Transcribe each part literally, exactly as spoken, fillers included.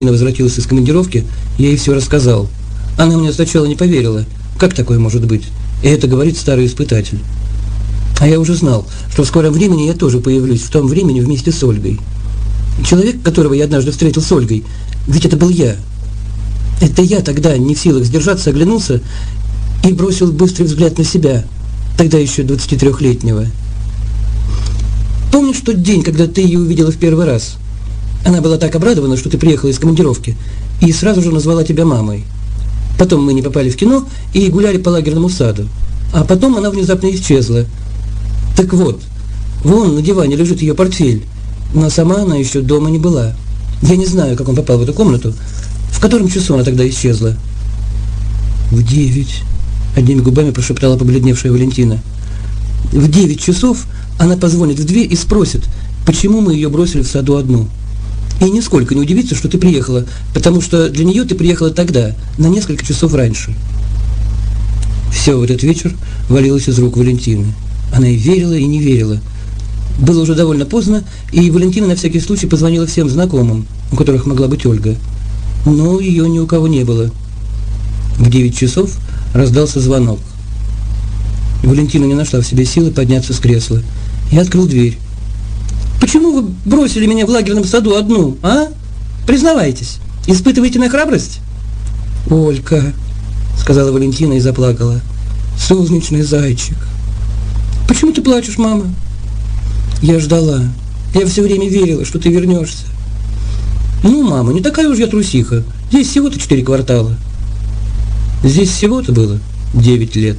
возвратилась из командировки, я ей все рассказал. Она мне сначала не поверила. Как такое может быть? И это говорит старый испытатель. А я уже знал, что в скором времени я тоже появлюсь в том времени вместе с Ольгой. Человек, которого я однажды встретил с Ольгой, ведь это был я. Это я тогда, не в силах сдержаться, оглянулся и бросил быстрый взгляд на себя, тогда еще двадцатитрёхлетнего. Помнишь тот день, когда ты ее увидела в первый раз? Она была так обрадована, что ты приехала из командировки, и сразу же назвала тебя мамой. Потом мы не попали в кино и гуляли по лагерному саду. А потом она внезапно исчезла. Так вот, вон на диване лежит ее портфель, но сама она еще дома не была. Я не знаю, как он попал в эту комнату. В котором часу она тогда исчезла? В девять. Одними губами прошептала побледневшая Валентина. В девять часов она позвонит в дверь и спросит, почему мы ее бросили в саду одну. И нисколько не удивится, что ты приехала, потому что для нее ты приехала тогда, на несколько часов раньше. Все в этот вечер валилось из рук Валентины. Она и верила, и не верила. Было уже довольно поздно, и Валентина на всякий случай позвонила всем знакомым, у которых могла быть Ольга. Но ее ни у кого не было. В девять часов раздался звонок. Валентина не нашла в себе силы подняться с кресла. Я открыл дверь. «Почему вы бросили меня в лагерном саду одну, а? Признавайтесь, испытываете на храбрость?» «Олька», — сказала Валентина и заплакала. «Солнечный зайчик». «Почему ты плачешь, мама?» «Я ждала. Я все время верила, что ты вернешься». «Ну, мама, не такая уж я трусиха. Здесь всего-то четыре квартала». «Здесь всего-то было девять лет».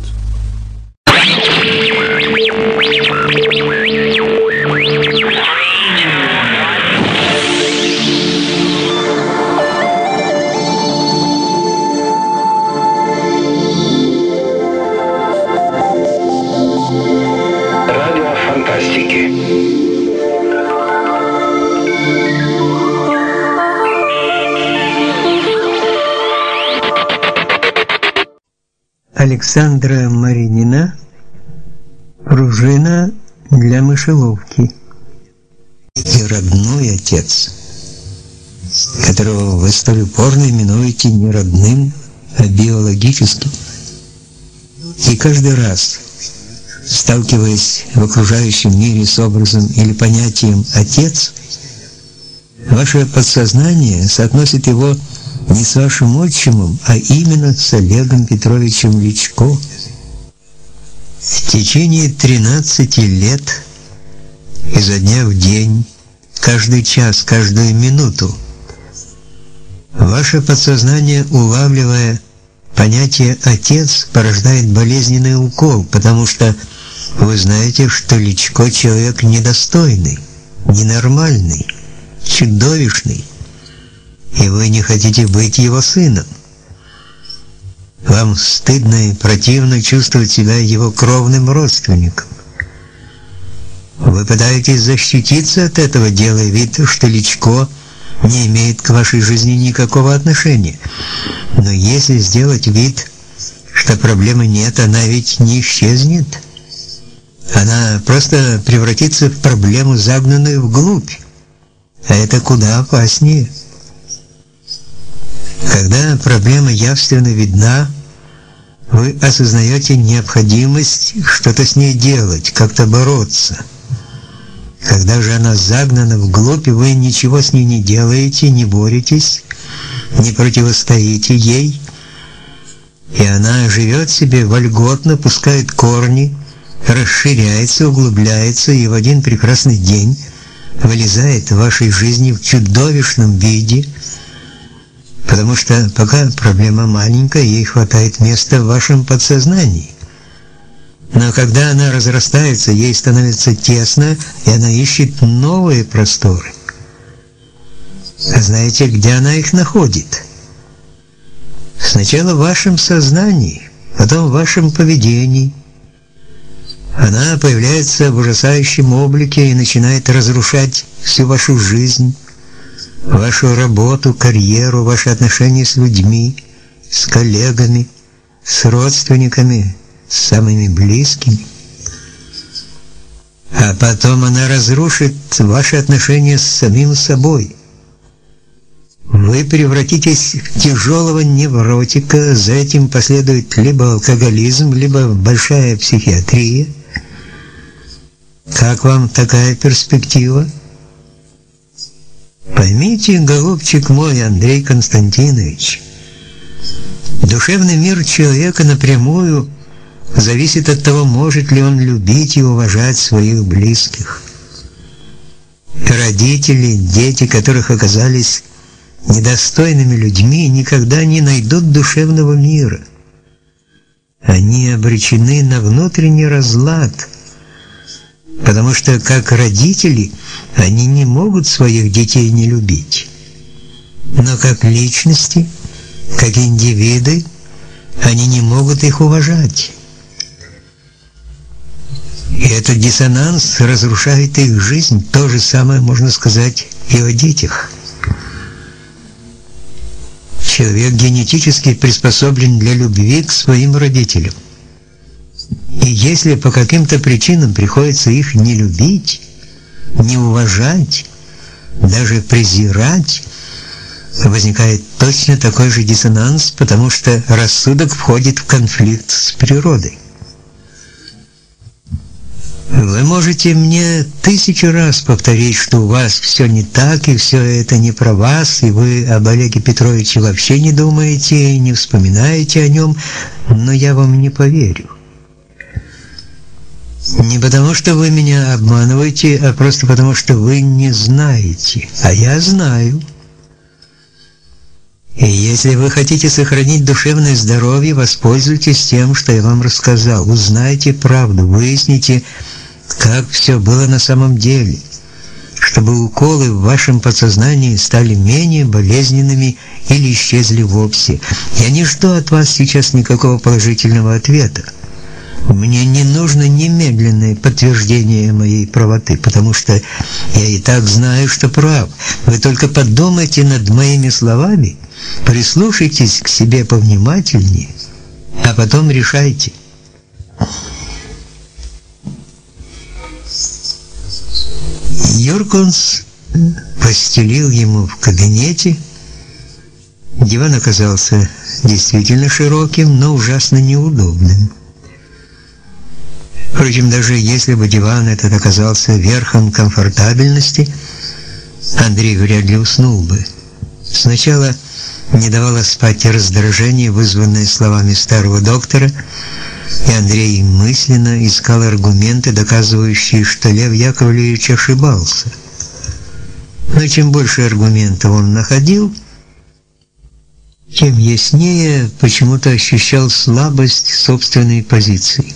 Александра Маринина «Пружина для мышеловки». И родной отец, которого вы столь упорно именуете не родным, а биологическим. И каждый раз, сталкиваясь в окружающем мире с образом или понятием «отец», ваше подсознание соотносит его не с вашим отчимом, а именно с Олегом Петровичем Личко. В течение тринадцати лет, изо дня в день, каждый час, каждую минуту, ваше подсознание, улавливая понятие «отец», порождает болезненный укол, потому что вы знаете, что Личко человек недостойный, ненормальный, чудовищный, и вы не хотите быть его сыном. Вам стыдно и противно чувствовать себя его кровным родственником. Вы пытаетесь защититься от этого, делая вид, что Личко не имеет к вашей жизни никакого отношения. Но если сделать вид, что проблемы нет, она ведь не исчезнет. Она просто превратится в проблему, загнанную вглубь. А это куда опаснее. Когда проблема явственно видна, вы осознаете необходимость что-то с ней делать, как-то бороться. Когда же она загнана вглубь, вы ничего с ней не делаете, не боретесь, не противостоите ей, и она живет себе вольготно, пускает корни, расширяется, углубляется, и в один прекрасный день вылезает в вашей жизни в чудовищном виде, потому что пока проблема маленькая, ей хватает места в вашем подсознании. Но когда она разрастается, ей становится тесно, и она ищет новые просторы. А знаете, где она их находит? Сначала в вашем сознании, потом в вашем поведении. Она появляется в ужасающем облике и начинает разрушать всю вашу жизнь, вашу работу, карьеру, ваши отношения с людьми, с коллегами, с родственниками, с самыми близкими. А потом она разрушит ваши отношения с самим собой. вы превратитесь в тяжелого невротика, за этим последует либо алкоголизм, либо большая психиатрия. Как вам такая перспектива? Поймите, голубчик мой Андрей Константинович, душевный мир человека напрямую зависит от того, может ли он любить и уважать своих близких. Родители, дети, которых оказались недостойными людьми, никогда не найдут душевного мира. Они обречены на внутренний разлад, потому что, как родители, они не могут своих детей не любить. Но как личности, как индивиды, они не могут их уважать. И этот диссонанс разрушает их жизнь. То же самое можно сказать и о детях. Человек генетически приспособлен для любви к своим родителям. И если по каким-то причинам приходится их не любить, не уважать, даже презирать, возникает точно такой же диссонанс, потому что рассудок входит в конфликт с природой. Вы можете мне тысячу раз повторить, что у вас все не так, и все это не про вас, и вы об Олеге Петровиче вообще не думаете, и не вспоминаете о нем, но я вам не поверю. Не потому, что вы меня обманываете, а просто потому, что вы не знаете, а я знаю. И если вы хотите сохранить душевное здоровье, воспользуйтесь тем, что я вам рассказал. Узнайте правду, выясните, как все было на самом деле, чтобы уколы в вашем подсознании стали менее болезненными или исчезли вовсе. Я не жду от вас сейчас никакого положительного ответа. Мне не нужно немедленное подтверждение моей правоты, потому что я и так знаю, что прав. Вы только подумайте над моими словами, прислушайтесь к себе повнимательнее, а потом решайте. Юркунс постелил ему в кабинете. Диван оказался действительно широким, но ужасно неудобным. Впрочем, даже если бы диван этот оказался верхом комфортабельности, Андрей вряд ли уснул бы. Сначала не давало спать раздражение, вызванное словами старого доктора, и Андрей мысленно искал аргументы, доказывающие, что Лев Яковлевич ошибался. Но чем больше аргументов он находил, тем яснее почему-то ощущал слабость собственной позиции.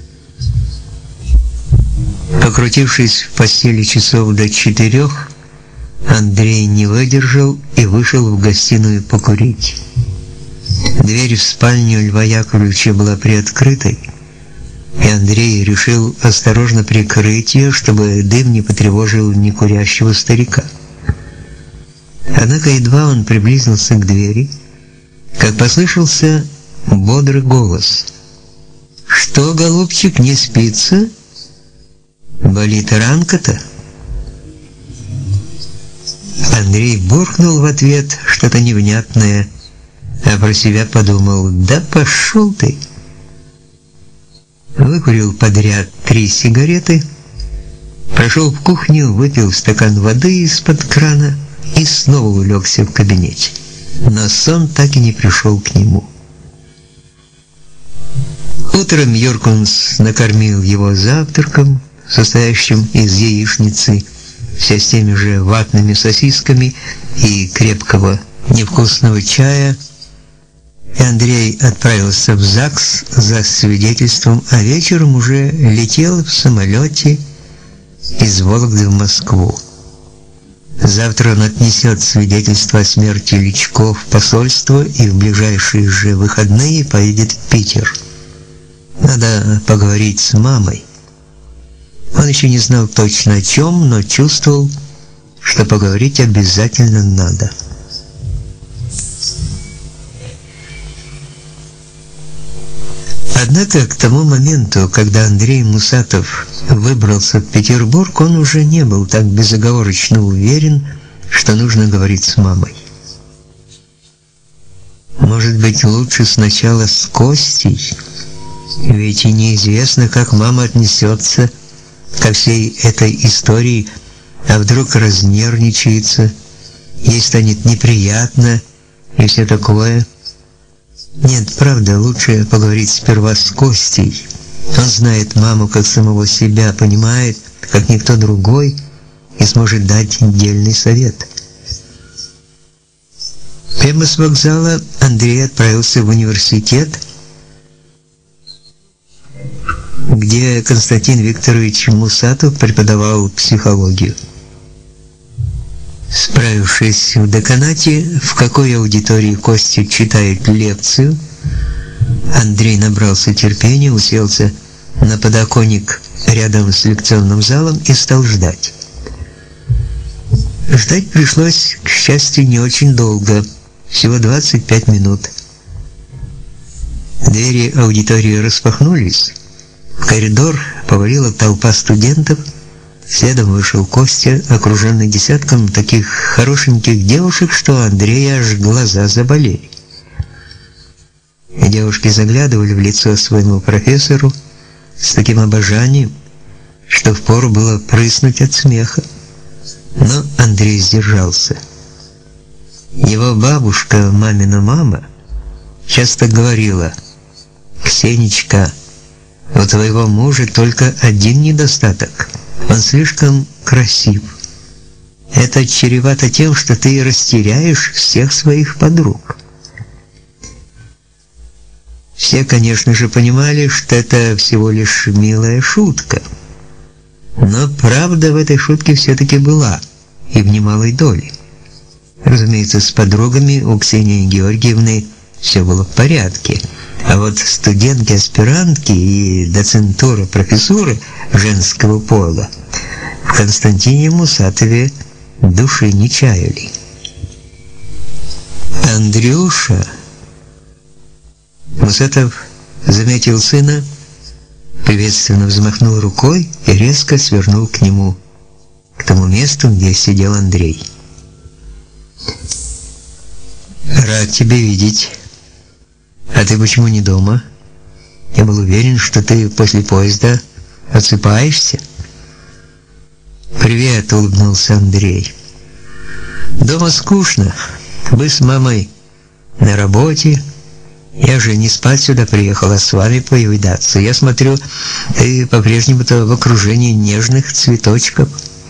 Покрутившись в постели часов до четырех, Андрей не выдержал и вышел в гостиную покурить. Дверь в спальню Льва Яковлевича была приоткрытой, и Андрей решил осторожно прикрыть ее, чтобы дым не потревожил некурящего старика. Однако едва он приблизился к двери, как послышался бодрый голос. «Что, голубчик, не спится? Болит ранка-то?» Андрей буркнул в ответ что-то невнятное, а про себя подумал: «Да пошел ты!» Выкурил подряд три сигареты, прошел в кухню, выпил стакан воды из-под крана и снова улегся в кабинете. Но сон так и не пришел к нему. Утром Юркунс накормил его завтраком, состоящим из яичницы, все с теми же ватными сосисками и крепкого невкусного чая, и Андрей отправился в ЗАГС за свидетельством, а вечером уже летел в самолете из Вологды в Москву. Завтра он отнесет свидетельство о смерти Личко в посольство и в ближайшие же выходные поедет в Питер. Надо поговорить с мамой. Он еще не знал точно о чем, но чувствовал, что поговорить обязательно надо. Однако к тому моменту, когда Андрей Мусатов выбрался в Петербург, он уже не был так безоговорочно уверен, что нужно говорить с мамой. Может быть, лучше сначала с Костей? Ведь и неизвестно, как мама отнесется ко всей этой истории, а вдруг разнервничается, ей станет неприятно и все такое. Нет, правда, лучше поговорить сперва с Костей. Он знает маму как самого себя, понимает, как никто другой, и сможет дать дельный совет. Прямо с вокзала Андрей отправился в университет, где Константин Викторович Мусатов преподавал психологию. Справившись в деканате, в какой аудитории Костя читает лекцию, Андрей набрался терпения, уселся на подоконник рядом с лекционным залом и стал ждать. Ждать пришлось, к счастью, не очень долго, всего двадцать пять минут. Двери аудитории распахнулись, в коридор повалила толпа студентов, следом вышел Костя, окруженный десятком таких хорошеньких девушек, что у Андрея аж глаза заболели. И девушки заглядывали в лицо своему профессору с таким обожанием, что впору было прыснуть от смеха. Но Андрей сдержался. Его бабушка, мамина мама, часто говорила: «Ксенечка, у твоего мужа только один недостаток. Он слишком красив. Это чревато тем, что ты растеряешь всех своих подруг». Все, конечно же, понимали, что это всего лишь милая шутка. Но правда в этой шутке все-таки была, и в немалой доле. Разумеется, с подругами у Ксении Георгиевны все было в порядке. А вот студентки-аспирантки и доцентура-профессуры женского пола в Константине Мусатове души не чаяли. «Андрюша!» Мусатов заметил сына, приветственно взмахнул рукой и резко свернул к нему, к тому месту, где сидел Андрей. «Рад тебя видеть. А ты почему не дома? Я был уверен, что ты после поезда отсыпаешься». «Привет», — улыбнулся Андрей. «Дома скучно. Вы с мамой на работе. Я же не спать сюда приехал, а с вами повидаться. Я смотрю, ты по-прежнему-то в окружении нежных цветочков».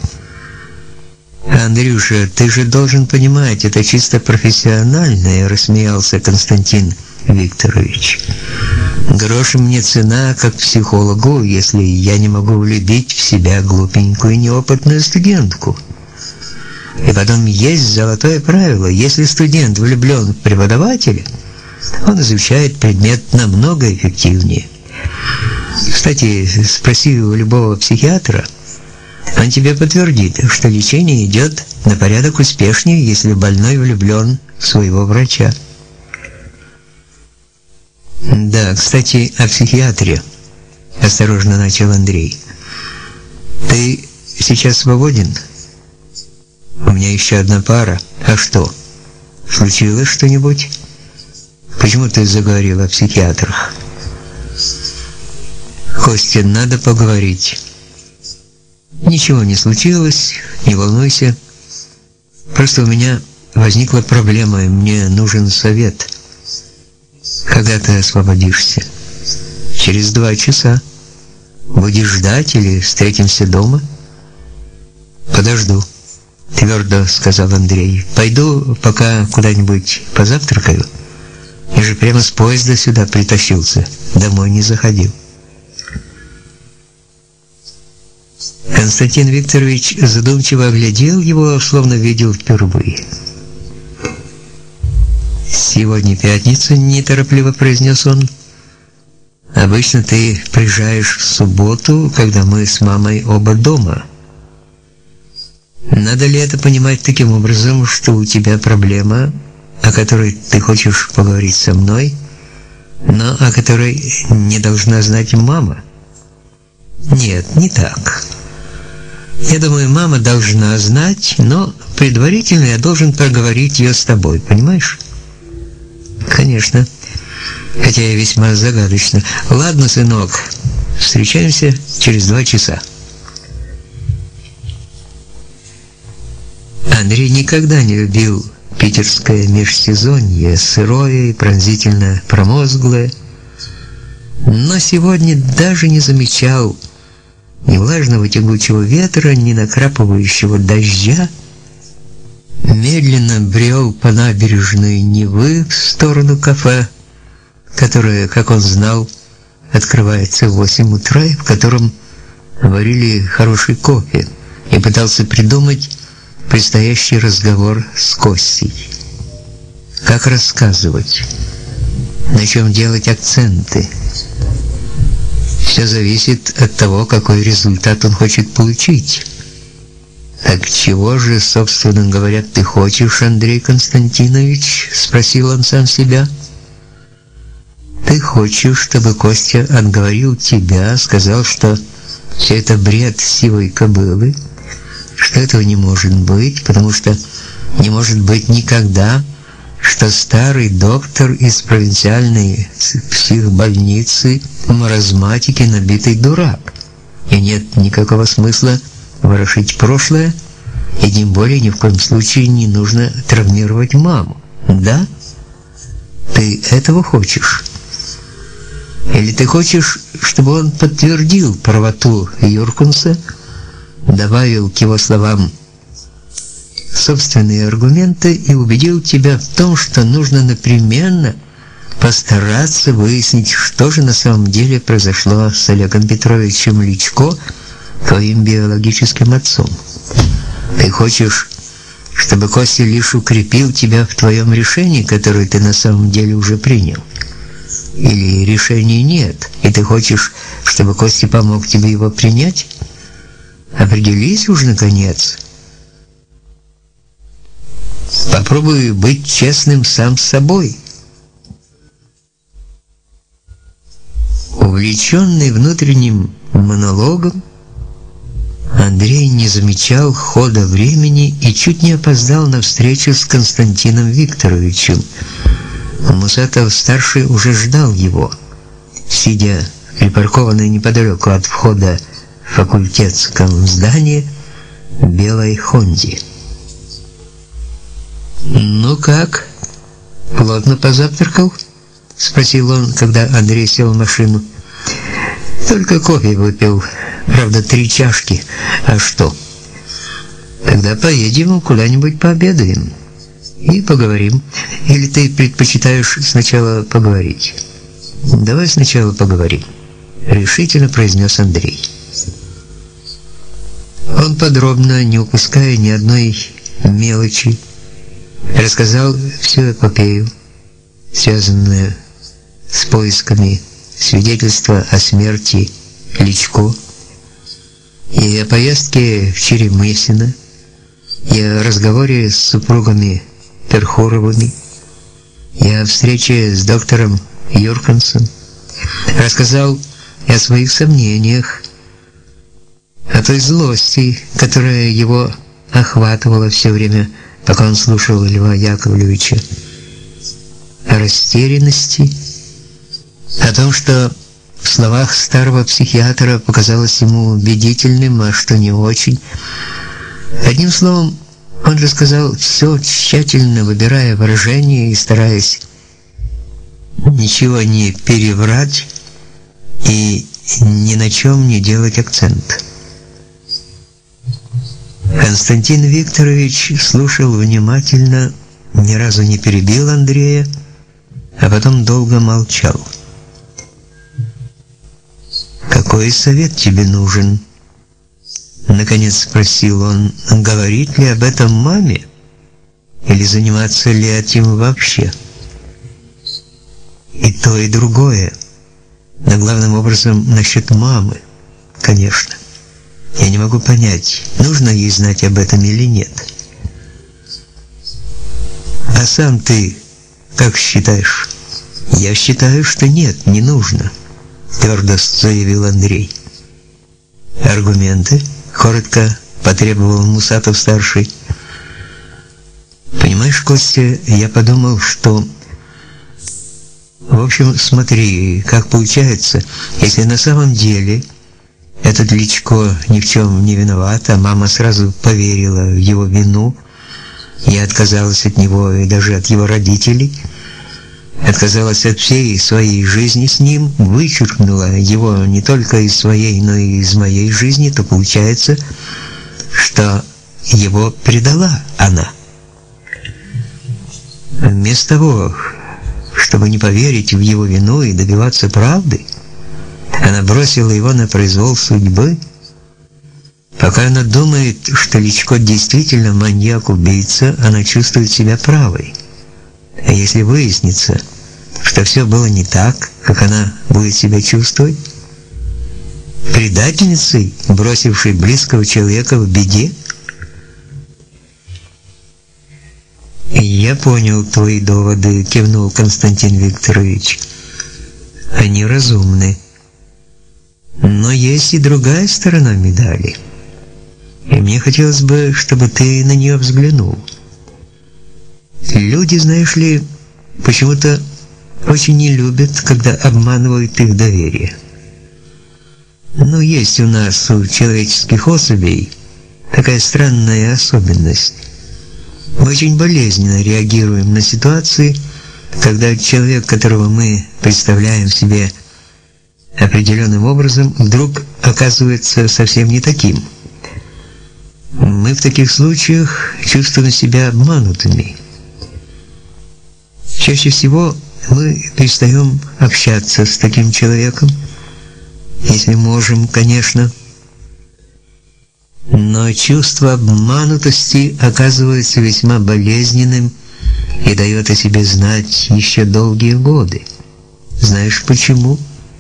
«Андрюша, ты же должен понимать, это чисто профессионально», — рассмеялся Константин Викторович. «Грош мне цена как психологу, если я не могу влюбить в себя глупенькую неопытную студентку. И потом есть золотое правило: если студент влюблен в преподавателя, он изучает предмет намного эффективнее. Кстати, спроси у любого психиатра, он тебе подтвердит, что лечение идет на порядок успешнее, если больной влюблен в своего врача». «Да, кстати, о психиатре», — осторожно начал Андрей. «Ты сейчас свободен? У меня еще одна пара. А что, случилось что-нибудь? Почему ты заговорил о психиатрах?» «Костя, надо поговорить». «Ничего не случилось, не волнуйся. Просто у меня возникла проблема, и мне нужен совет». «Когда ты освободишься?» «Через два часа. Будешь ждать или встретимся дома?» «Подожду», — твердо сказал Андрей. «Пойду пока куда-нибудь позавтракаю. Я же прямо с поезда сюда притащился, домой не заходил». Константин Викторович задумчиво оглядел его, словно видел впервые. «Сегодня пятница», — неторопливо произнес он. «Обычно ты приезжаешь в субботу, когда мы с мамой оба дома. Надо ли это понимать таким образом, что у тебя проблема, о которой ты хочешь поговорить со мной, но о которой не должна знать мама?» «Нет, не так. Я думаю, мама должна знать, но предварительно я должен проговорить ее с тобой, понимаешь? Конечно. Хотя и весьма загадочно. Ладно, сынок, встречаемся через два часа. Андрей никогда не любил питерское межсезонье, сырое и пронзительно промозглое, но сегодня даже не замечал ни влажного тягучего ветра, ни накрапывающего дождя. Медленно брел по набережной Невы в сторону кафе, которое, как он знал, открывается в восемь утра, и в котором варили хороший кофе, и пытался придумать предстоящий разговор с Костей. Как рассказывать, на чем делать акценты. Все зависит от того, какой результат он хочет получить. Так чего же, собственно говоря, ты хочешь, Андрей Константинович? Спросил он сам себя. Ты хочешь, чтобы Костя отговорил тебя, сказал, что все это бред сивой кобылы, что этого не может быть, потому что не может быть никогда, что старый доктор из провинциальной психбольницы маразматики набитый дурак, и нет никакого смысла ворошить прошлое, и тем более ни в коем случае не нужно травмировать маму. Да? Ты этого хочешь? Или ты хочешь, чтобы он подтвердил правоту Юркунса, добавил к его словам собственные аргументы и убедил тебя в том, что нужно непременно постараться выяснить, что же на самом деле произошло с Олегом Петровичем Личко, твоим биологическим отцом? Ты хочешь, чтобы Костя лишь укрепил тебя в твоем решении, которое ты на самом деле уже принял? Или решения нет, и ты хочешь, чтобы Костя помог тебе его принять? Определись уж наконец. Попробуй быть честным сам с собой. Увлеченный внутренним монологом, Андрей не замечал хода времени и чуть не опоздал на встречу с Константином Викторовичем. Мусатов-старший уже ждал его, сидя в припаркованной неподалеку от входа в факультетском здании белой Хонде. «Ну как? Плотно позавтракал?» — спросил он, когда Андрей сел в машину. «Только кофе выпил, правда, три чашки. А что? Тогда поедем куда-нибудь пообедаем и поговорим. Или ты предпочитаешь сначала поговорить?» «Давай сначала поговорим», — решительно произнес Андрей. Он подробно, не упуская ни одной мелочи, рассказал всю эпопею, связанную с поисками свидетельства о смерти Личко, и о поездке в Черемесино, и о разговоре с супругами Перхоровыми, и о встрече с доктором Юркансом. Рассказал и о своих сомнениях, о той злости, которая его охватывала все время, пока он слушал Льва Яковлевича, о растерянности, о том, что в словах старого психиатра показалось ему убедительным, а что не очень. Одним словом, он рассказал все, тщательно выбирая выражения и стараясь ничего не переврать и ни на чем не делать акцент. Константин Викторович слушал внимательно, ни разу не перебил Андрея, а потом долго молчал. «Какой совет тебе нужен?» Наконец спросил он. «Говорить ли об этом маме? Или заниматься ли этим вообще?» «И то, и другое. Но главным образом насчет мамы, конечно. Я не могу понять, нужно ей знать об этом или нет». «А сам ты как считаешь?» «Я считаю, что нет, не нужно», — твердо заявил Андрей. «Аргументы?» — коротко потребовал Мусатов-старший. «Понимаешь, Костя, я подумал, что В общем, смотри, как получается, если на самом деле этот Личко ни в чем не виноват, а мама сразу поверила в его вину и отказалась от него и даже от его родителей, отказалась от всей своей жизни с ним, вычеркнула его не только из своей, но и из моей жизни, то получается, что его предала она. Вместо того, чтобы не поверить в его вину и добиваться правды, она бросила его на произвол судьбы. Пока она думает, что Личко действительно маньяк-убийца, она чувствует себя правой. А если выяснится, что все было не так, как она будет себя чувствовать, предательницей, бросившей близкого человека в беде? «Я понял твои доводы», — кивнул Константин Викторович. «Они разумны. Но есть и другая сторона медали. И мне хотелось бы, чтобы ты на нее взглянул. Люди, знаешь ли, почему-то очень не любят, когда обманывают их доверие. Но есть у нас, у человеческих особей, такая странная особенность. Мы очень болезненно реагируем на ситуации, когда человек, которого мы представляем себе определенным образом, вдруг оказывается совсем не таким. Мы в таких случаях чувствуем себя обманутыми. Чаще всего мы перестаем общаться с таким человеком, если можем, конечно. Но чувство обманутости оказывается весьма болезненным и дает о себе знать еще долгие годы. Знаешь почему?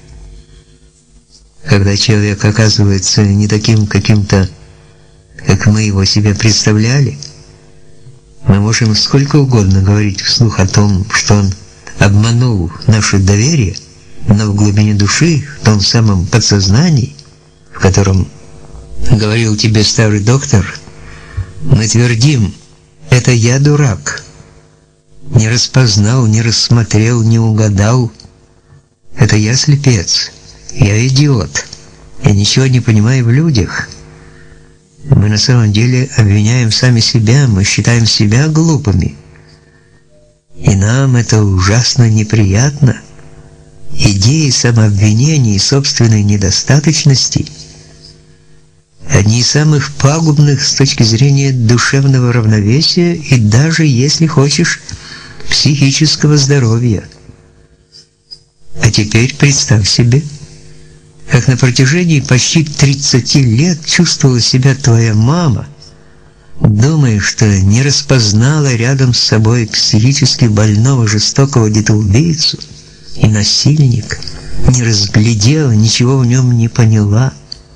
Когда человек оказывается не таким каким-то, как мы его себе представляли, мы можем сколько угодно говорить вслух о том, что он обманул наше доверие, но в глубине души, в том самом подсознании, в котором говорил тебе старый доктор, мы твердим: это я дурак, не распознал, не рассмотрел, не угадал, это я слепец, я идиот, я ничего не понимаю в людях. Мы на самом деле обвиняем сами себя, мы считаем себя глупыми. И нам это ужасно неприятно. Идеи самообвинения и собственной недостаточности одни из самых пагубных с точки зрения душевного равновесия и даже, если хочешь, психического здоровья. А теперь представь себе, как на протяжении почти тридцати лет чувствовала себя твоя мама, думая, что не распознала рядом с собой психически больного, жестокого детоубийцу и насильника, не разглядела, ничего в нем не поняла.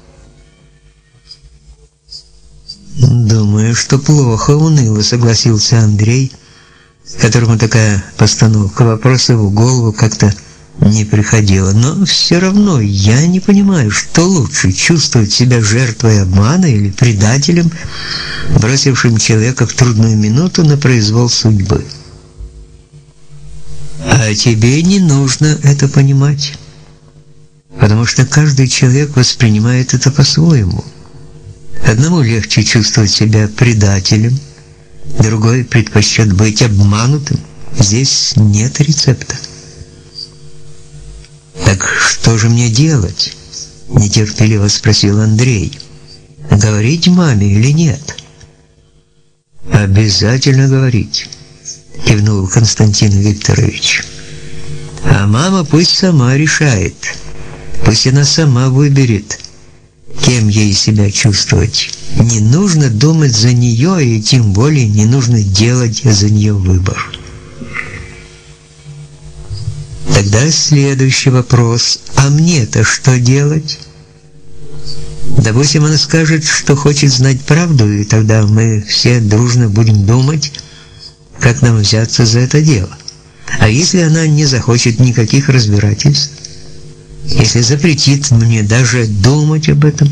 «Думаю, что плохо», — уныло согласился Андрей, которому такая постановка вопроса в голову как-то не приходила. «Но все равно я не понимаю, что лучше, чувствовать себя жертвой обмана или предателем, бросившим человека в трудную минуту на произвол судьбы». А тебе не нужно это понимать, потому что каждый человек воспринимает это по-своему. Одному легче чувствовать себя предателем, другой предпочтет быть обманутым. Здесь нет рецепта. «Так что же мне делать?» – нетерпеливо спросил Андрей. «Говорить маме или нет?» «Обязательно говорить», – кивнул Константин Викторович. «А мама пусть сама решает, пусть она сама выберет, кем ей себя чувствовать. Не нужно думать за нее, и тем более не нужно делать за нее выбор». Тогда следующий вопрос: а мне-то что делать? Допустим, она скажет, что хочет знать правду, и тогда мы все дружно будем думать, как нам взяться за это дело. А если она не захочет никаких разбирательств? Если запретит мне даже думать об этом?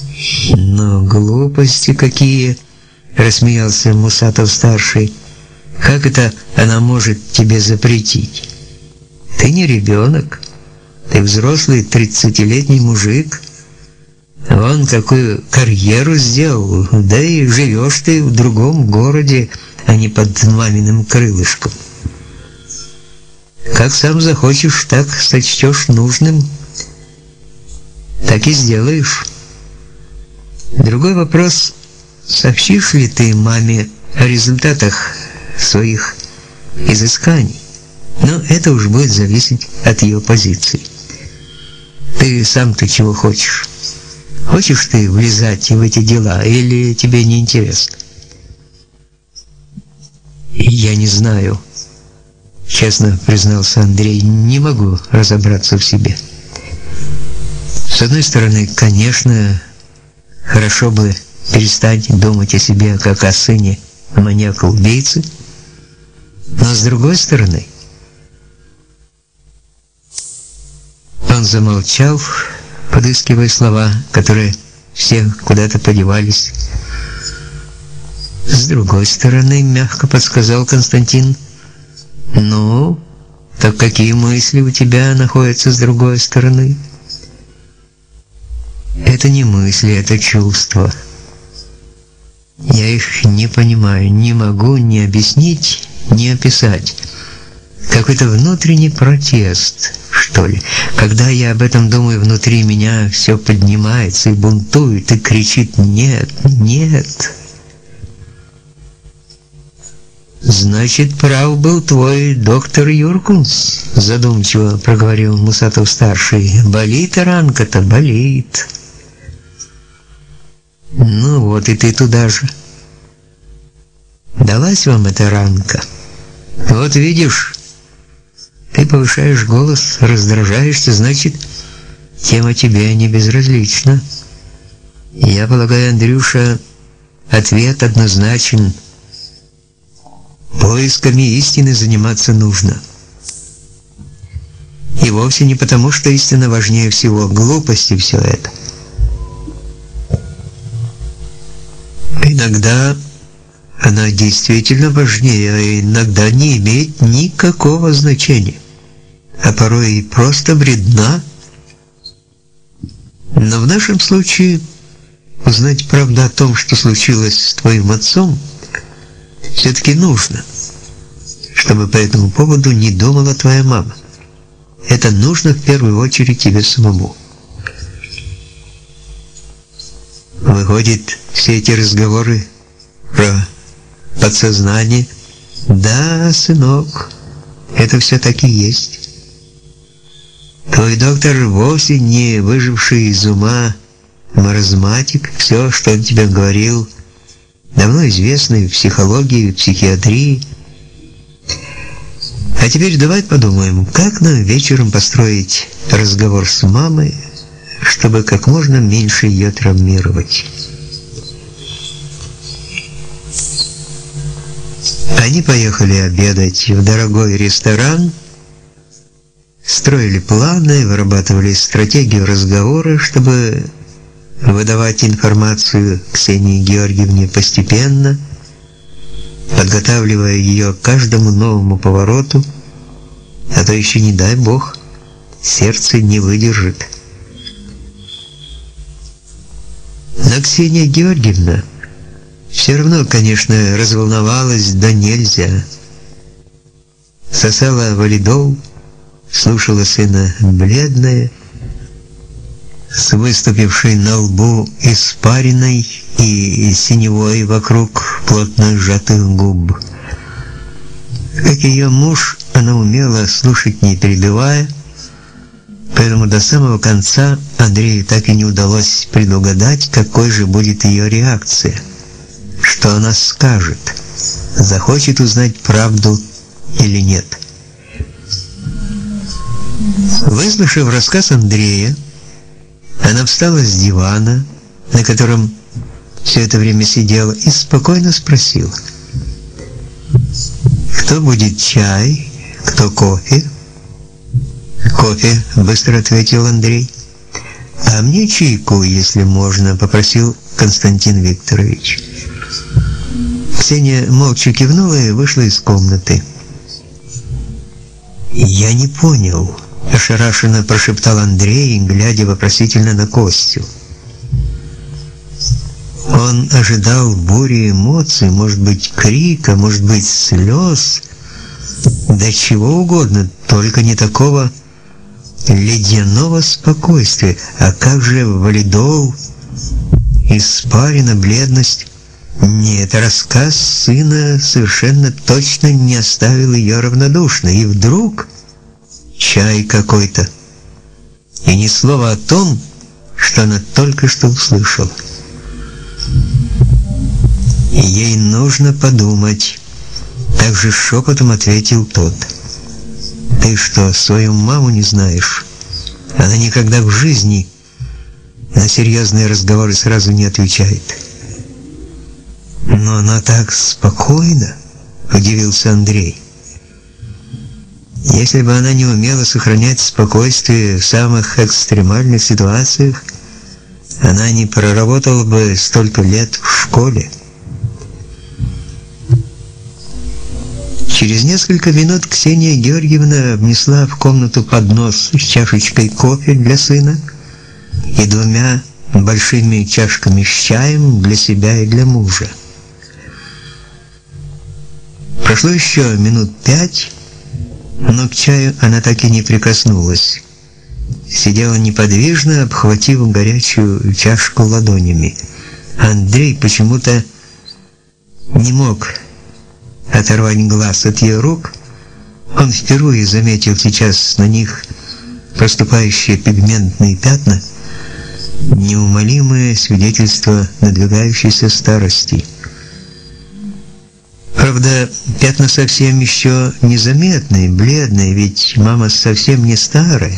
«Но глупости какие!» — рассмеялся Мусатов-старший. Как это она может тебе запретить? Ты не ребенок, ты взрослый тридцатилетний мужик. Вон какую карьеру сделал, да и живешь ты в другом городе, а не под маминым крылышком. Как сам захочешь, так сочтешь нужным, так и сделаешь. Другой вопрос, сообщишь ли ты маме о результатах своих изысканий? Но это уж будет зависеть от ее позиции. Ты сам-то чего хочешь? Хочешь ты влезать в эти дела, или тебе не интересно? Я не знаю, честно признался Андрей, не могу разобраться в себе. С одной стороны, конечно, хорошо бы перестать думать о себе как о сыне маньяка-убийцы, но с другой стороны, он замолчал, подыскивая слова, которые все куда-то подевались. С другой стороны, мягко подсказал Константин: "Ну, так какие мысли у тебя находятся с другой стороны?" Это не мысли, это чувства. Я их не понимаю, не могу ни объяснить, ни описать. Какой-то внутренний протест, что ли. Когда я об этом думаю, внутри меня все поднимается и бунтует, и кричит: "Нет, нет!" Значит, прав был твой доктор Юркунс, задумчиво проговорил Мусатов-старший. Болит ранка-то, болит. Ну вот и ты туда же. Далась вам эта ранка. Вот видишь, ты повышаешь голос, раздражаешься, значит, тема тебе не безразлична. Я полагаю, Андрюша, ответ однозначен. Поисками истины заниматься нужно. И вовсе не потому, что истина важнее всего, глупости все это. Иногда она действительно важнее, а иногда не имеет никакого значения, а порой и просто вредна. Но в нашем случае узнать правду о том, что случилось с твоим отцом, все-таки нужно, чтобы по этому поводу не думала твоя мама. Это нужно в первую очередь тебе самому. Выходит, все эти разговоры про подсознание, да, сынок, это все так и есть. Твой доктор вовсе не выживший из ума маразматик, все, что он тебе говорил, давно известно в психологии, в психиатрии. А теперь давай подумаем, как нам вечером построить разговор с мамой, чтобы как можно меньше ее травмировать. Они поехали обедать в дорогой ресторан, строили планы, вырабатывали стратегию разговора, чтобы выдавать информацию Ксении Георгиевне постепенно, подготавливая ее к каждому новому повороту, а то еще, не дай бог, сердце не выдержит. Но Ксения Георгиевна все равно, конечно, разволновалась да нельзя. Сосала валидол, слушала сына бледная, с выступившей на лбу испариной и синевой вокруг плотно сжатых губ. Как ее муж, она умела слушать, не перебивая, поэтому до самого конца Андрею так и не удалось предугадать, какой же будет ее реакция, что она скажет, захочет узнать правду или нет. Выслушав рассказ Андрея, она встала с дивана, на котором все это время сидела, и спокойно спросила: «Кто будет чай? Кто кофе?» «Кофе», — быстро ответил Андрей. «А мне чайку, если можно», — попросил Константин Викторович. Ксения молча кивнула и вышла из комнаты. «Я не понял», — ошарашенно прошептал Андрей, глядя вопросительно на Костю. Он ожидал бури эмоций, может быть, крика, может быть, слез, да чего угодно, только не такого ледяного спокойствия. А как же валидол, испарина, бледность? Нет, рассказ сына совершенно точно не оставил ее равнодушной. И вдруг чай какой-то. И ни слова о том, что она только что услышала. И ей нужно подумать. Так же шепотом ответил тот. Ты что, свою маму не знаешь? Она никогда в жизни на серьезные разговоры сразу не отвечает. Но она так спокойна, удивился Андрей. Если бы она не умела сохранять спокойствие в самых экстремальных ситуациях, она не проработала бы столько лет в школе. Через несколько минут Ксения Георгиевна внесла в комнату поднос с чашечкой кофе для сына и двумя большими чашками с чаем для себя и для мужа. Прошло еще минут пять, но к чаю она так и не прикоснулась. Сидела неподвижно, обхватив горячую чашку ладонями. Андрей почему-то не мог оторвать глаз от ее рук. Он впервые заметил сейчас на них проступающие пигментные пятна, неумолимое свидетельство надвигающейся старости. Правда, пятна совсем еще незаметные, бледные, ведь мама совсем не старая.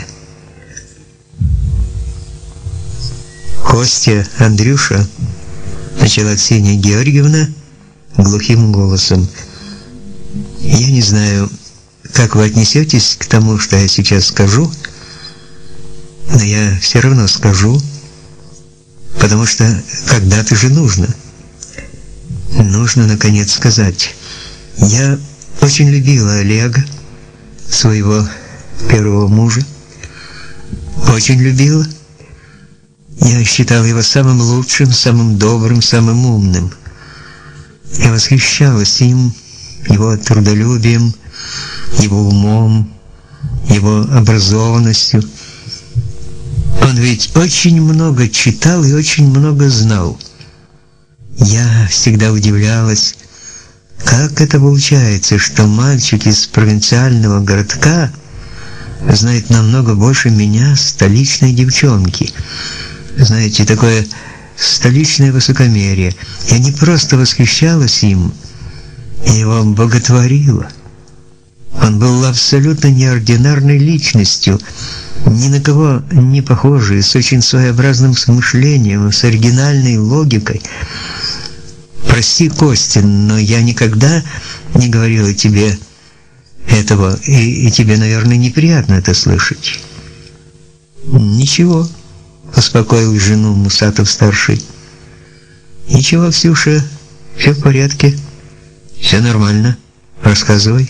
«Костя, Андрюша», — начала Ксения Георгиевна глухим голосом, — «я не знаю, как вы отнесетесь к тому, что я сейчас скажу, но я все равно скажу, потому что когда-то же нужно. Нужно, наконец, сказать. Я очень любила Олега, своего первого мужа. Очень любила. Я считала его самым лучшим, самым добрым, самым умным. Я восхищалась им, его трудолюбием, его умом, его образованностью. Он ведь очень много читал и очень много знал. Я всегда удивлялась, как это получается, что мальчик из провинциального городка знает намного больше меня, столичной девчонки. Знаете, такое столичное высокомерие. Я не просто восхищалась им, я его боготворила. Он был абсолютно неординарной личностью, ни на кого не похожий, с очень своеобразным мышлением, с оригинальной логикой. Прости, Костя, но я никогда не говорила тебе этого, и, и тебе, наверное, неприятно это слышать. Ничего, успокоил жену Мусатов-старший. Ничего, Ксюша, все в порядке, все нормально, рассказывай.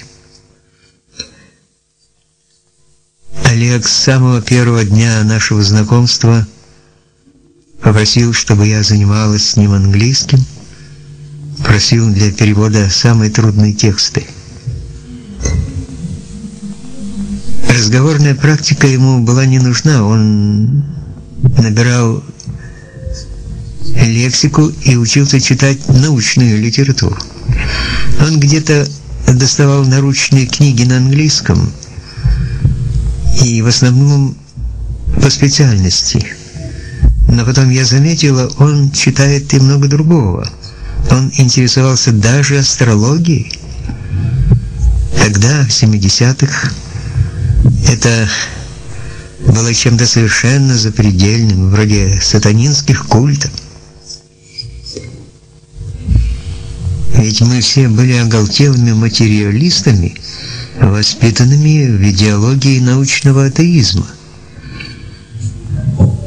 Олег с самого первого дня нашего знакомства попросил, чтобы я занималась с ним английским, просил для перевода самые трудные тексты. Разговорная практика ему была не нужна, он набирал лексику и учился читать научную литературу. Он где-то доставал наручные книги на английском, и в основном по специальности. Но потом я заметила, он читает и много другого. Он интересовался даже астрологией. Тогда, в семидесятых, это было чем-то совершенно запредельным, вроде сатанинских культов. Ведь мы все были оголтелыми материалистами, воспитанными в идеологии научного атеизма.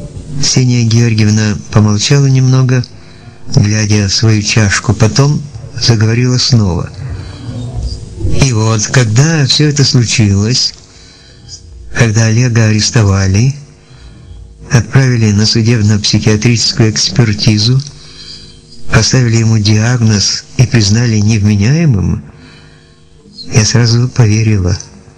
Ксения Георгиевна помолчала немного, глядя в свою чашку, потом заговорила снова. И вот, когда все это случилось, когда Олега арестовали, отправили на судебно-психиатрическую экспертизу, поставили ему диагноз и признали невменяемым, я сразу поверила.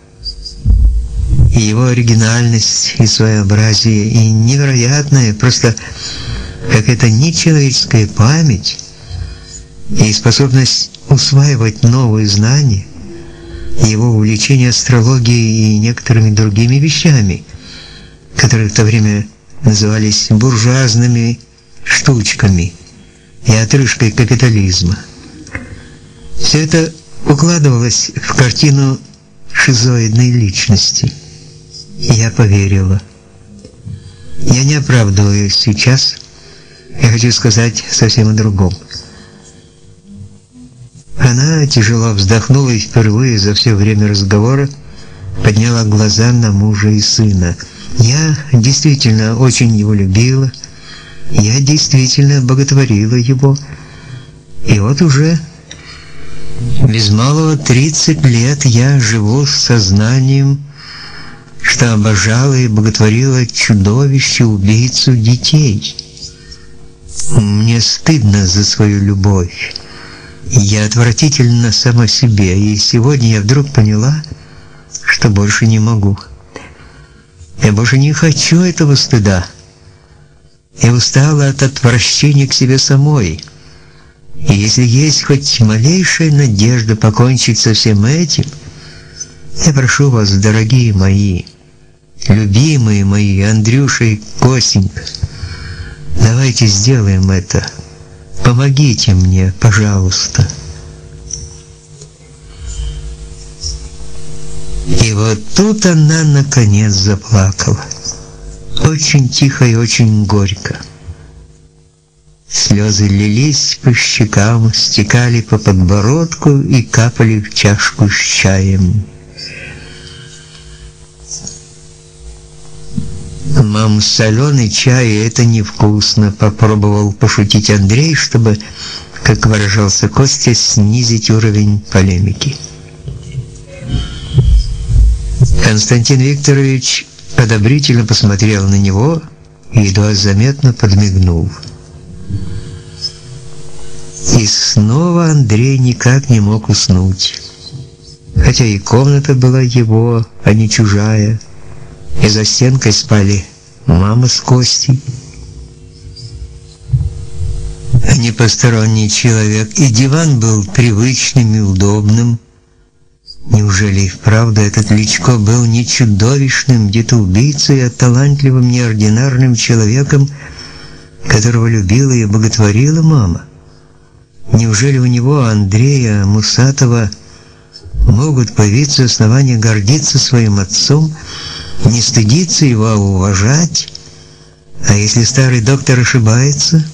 И его оригинальность, и своеобразие, и невероятная, просто какая-то нечеловеческая память и способность усваивать новые знания, его увлечение астрологией и некоторыми другими вещами, которые в то время назывались буржуазными штучками и отрыжкой капитализма. Все это укладывалось в картину шизоидной личности. И я поверила. Я не оправдываюсь сейчас. Я хочу сказать совсем о другом. Она тяжело вздохнула и впервые за все время разговора подняла глаза на мужа и сына. Я действительно очень его любила. Я действительно боготворила его. И вот уже без малого тридцать лет я живу с сознанием, что обожала и боготворила чудовище, убийцу детей. Мне стыдно за свою любовь. Я отвратительна сама себе, и сегодня я вдруг поняла, что больше не могу. Я больше не хочу этого стыда. Я устала от отвращения к себе самой. И если есть хоть малейшая надежда покончить со всем этим, я прошу вас, дорогие мои, любимые мои, Андрюша и Костенька, давайте сделаем это. Помогите мне, пожалуйста. И вот тут она наконец заплакала. Очень тихо и очень горько. Слезы лились по щекам, стекали по подбородку и капали в чашку с чаем. «Мам, соленый чай — это невкусно», — попробовал пошутить Андрей, чтобы, как выражался Костя, снизить уровень полемики. Константин Викторович одобрительно посмотрел на него и едва заметно подмигнул. И снова Андрей никак не мог уснуть. Хотя и комната была его, а не чужая, и за стенкой спали мама с Костей. А не посторонний человек, и диван был привычным и удобным. Неужели и вправду этот Личко был не чудовищным где-то убийцей, а талантливым, неординарным человеком, которого любила и боготворила мама? Неужели у него, Андрея Мусатова, могут появиться основания гордиться своим отцом, не стыдиться его, а уважать? А если старый доктор ошибается?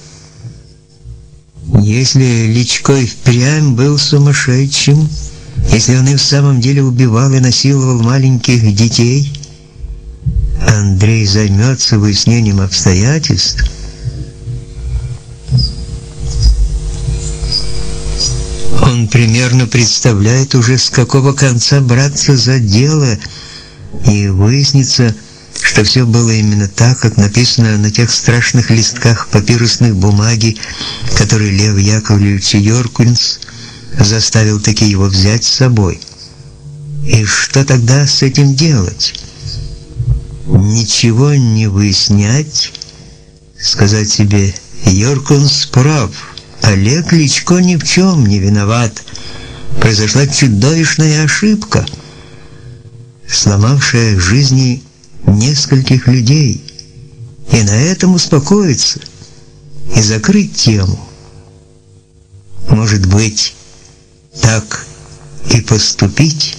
Если Личко и впрямь был сумасшедшим, если он и в самом деле убивал и насиловал маленьких детей, Андрей займется выяснением обстоятельств. Он примерно представляет уже, с какого конца браться за дело, и выяснится, что все было именно так, как написано на тех страшных листках папирусной бумаги, которые Лев Яковлевич Йоркунс заставил таки его взять с собой. И что тогда с этим делать? Ничего не выяснять, сказать себе: Йоркунс прав, Олег Личко ни в чем не виноват. Произошла чудовищная ошибка, сломавшая жизни нескольких людей. И на этом успокоиться и закрыть тему. Может быть, так и поступить?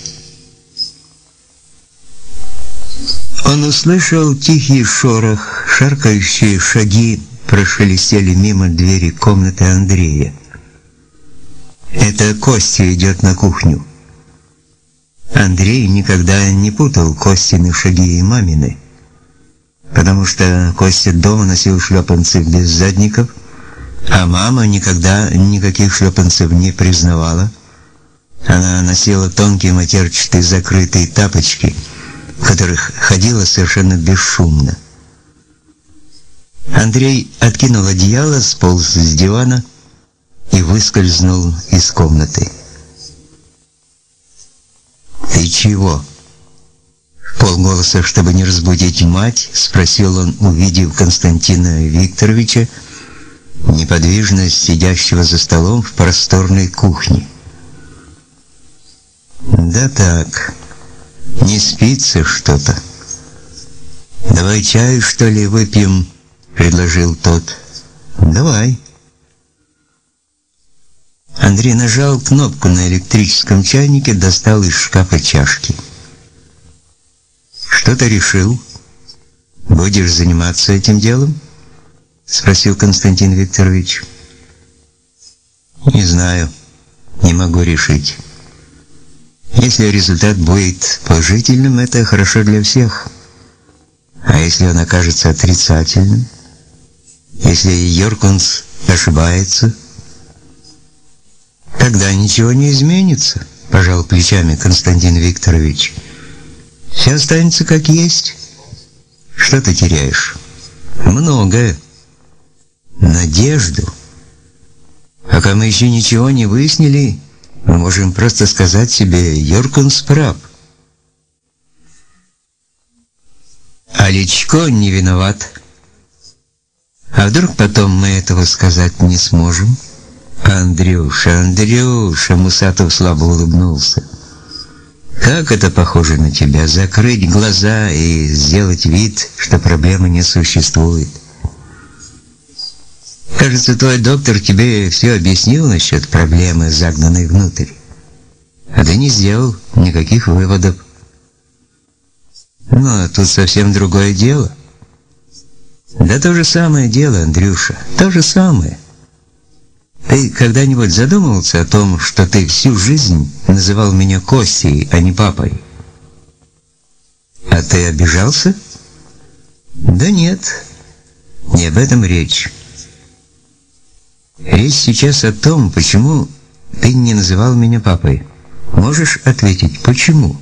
Он услышал тихий шорох, шаркающие шаги прошелестели мимо двери комнаты Андрея. Это Костя идет на кухню. Андрей никогда не путал Костины шаги и мамины, потому что Костя дома носил шлепанцы без задников, А мама никогда никаких шлепанцев не признавала. Она носила тонкие матерчатые закрытые тапочки, в которых ходила совершенно бесшумно. Андрей откинул одеяло, сполз с дивана и выскользнул из комнаты. «Ты чего?» Вполголоса, чтобы не разбудить мать, спросил он, увидев Константина Викторовича, неподвижно сидящего за столом в просторной кухне. «Да так, не спится что-то. Давай чаю, что ли, выпьем?» — предложил тот. «Давай». Андрей нажал кнопку на электрическом чайнике, достал из шкафа чашки. «Что-то решил? Будешь заниматься этим делом?» — спросил Константин Викторович. «Не знаю, не могу решить. Если результат будет положительным, это хорошо для всех. А если он окажется отрицательным? Если Йоркунс ошибается, тогда ничего не изменится», — пожал плечами Константин Викторович. «Все останется как есть. Что ты теряешь?» «Многое. Надежду. Пока мы еще ничего не выяснили, мы можем просто сказать себе: Йоркунс прав. А Личко не виноват. А вдруг потом мы этого сказать не сможем?» «Андрюша, Андрюша!» — Мусатов слабо улыбнулся. «Как это похоже на тебя — закрыть глаза и сделать вид, что проблемы не существует. Кажется, твой доктор тебе все объяснил насчет проблемы, загнанной внутрь, а ты не сделал никаких выводов. Но тут совсем другое дело». «Да то же самое дело, Андрюша, то же самое. Ты когда-нибудь задумывался о том, что ты всю жизнь называл меня Костей, а не папой? А ты обижался?» «Да нет, не об этом речь. Речь сейчас о том, почему ты не называл меня папой. Можешь ответить, почему?»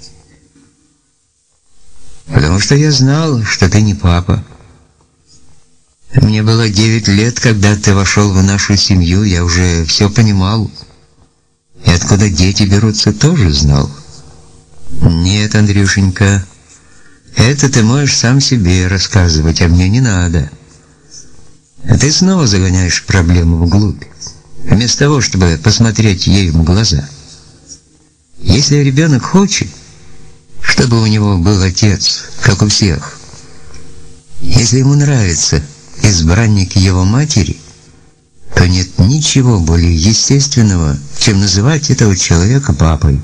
«Потому что я знал, что ты не папа. Мне было девять лет, когда ты вошел в нашу семью, я уже все понимал. И откуда дети берутся, тоже знал». «Нет, Андрюшенька, это ты можешь сам себе рассказывать, а мне не надо. А ты снова загоняешь проблему вглубь, вместо того, чтобы посмотреть ей в глаза. Если ребенок хочет, чтобы у него был отец, как у всех, если ему нравится избранник его матери, то нет ничего более естественного, чем называть этого человека папой.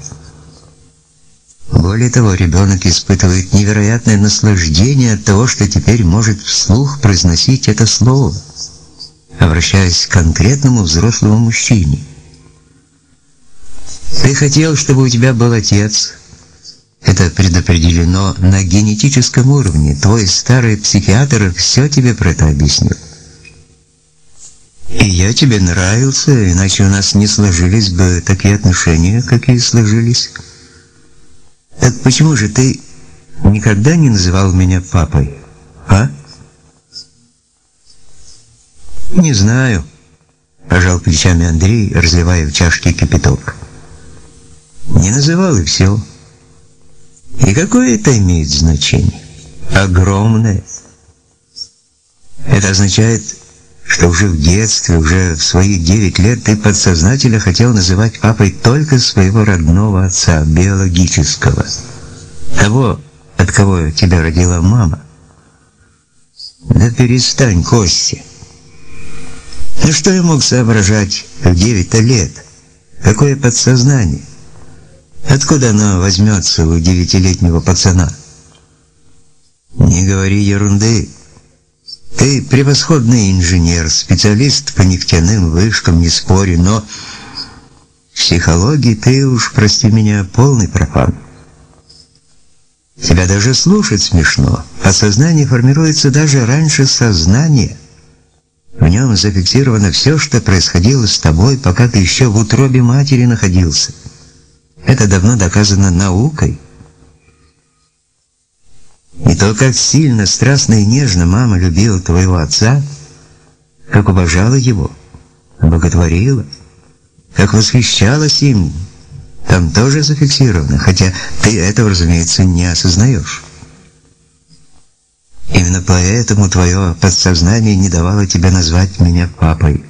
Более того, ребенок испытывает невероятное наслаждение от того, что теперь может вслух произносить это слово, обращаясь к конкретному взрослому мужчине. Ты хотел, чтобы у тебя был отец. Это предопределено на генетическом уровне. Твой старый психиатр все тебе про это объяснил. И я тебе нравился, иначе у нас не сложились бы такие отношения, какие сложились. Так почему же ты никогда не называл меня папой, а?» «Не знаю», — пожал плечами Андрей, разливая в чашке кипяток. «Не называл, и все. И какое это имеет значение? Огромное. Это означает, что уже в детстве, уже в свои девять лет ты подсознательно хотел называть папой только своего родного отца, биологического, того, от кого тебя родила мама». «Да перестань, Костя. Ну что я мог соображать в девять лет? Какое подсознание? Откуда оно возьмется у девятилетнего пацана?» «Не говори ерунды. Ты превосходный инженер, специалист по нефтяным вышкам, не спорю, но в психологии ты уж, прости меня, полный профан. Тебя даже слушать смешно. Подсознание формируется даже раньше сознания. В нем зафиксировано все, что происходило с тобой, пока ты еще в утробе матери находился. Это давно доказано наукой. И то, как сильно, страстно и нежно мама любила твоего отца, как уважала его, боготворила, как восхищалась им, там тоже зафиксировано, хотя ты этого, разумеется, не осознаешь. Именно поэтому твое подсознание не давало тебе назвать меня папой.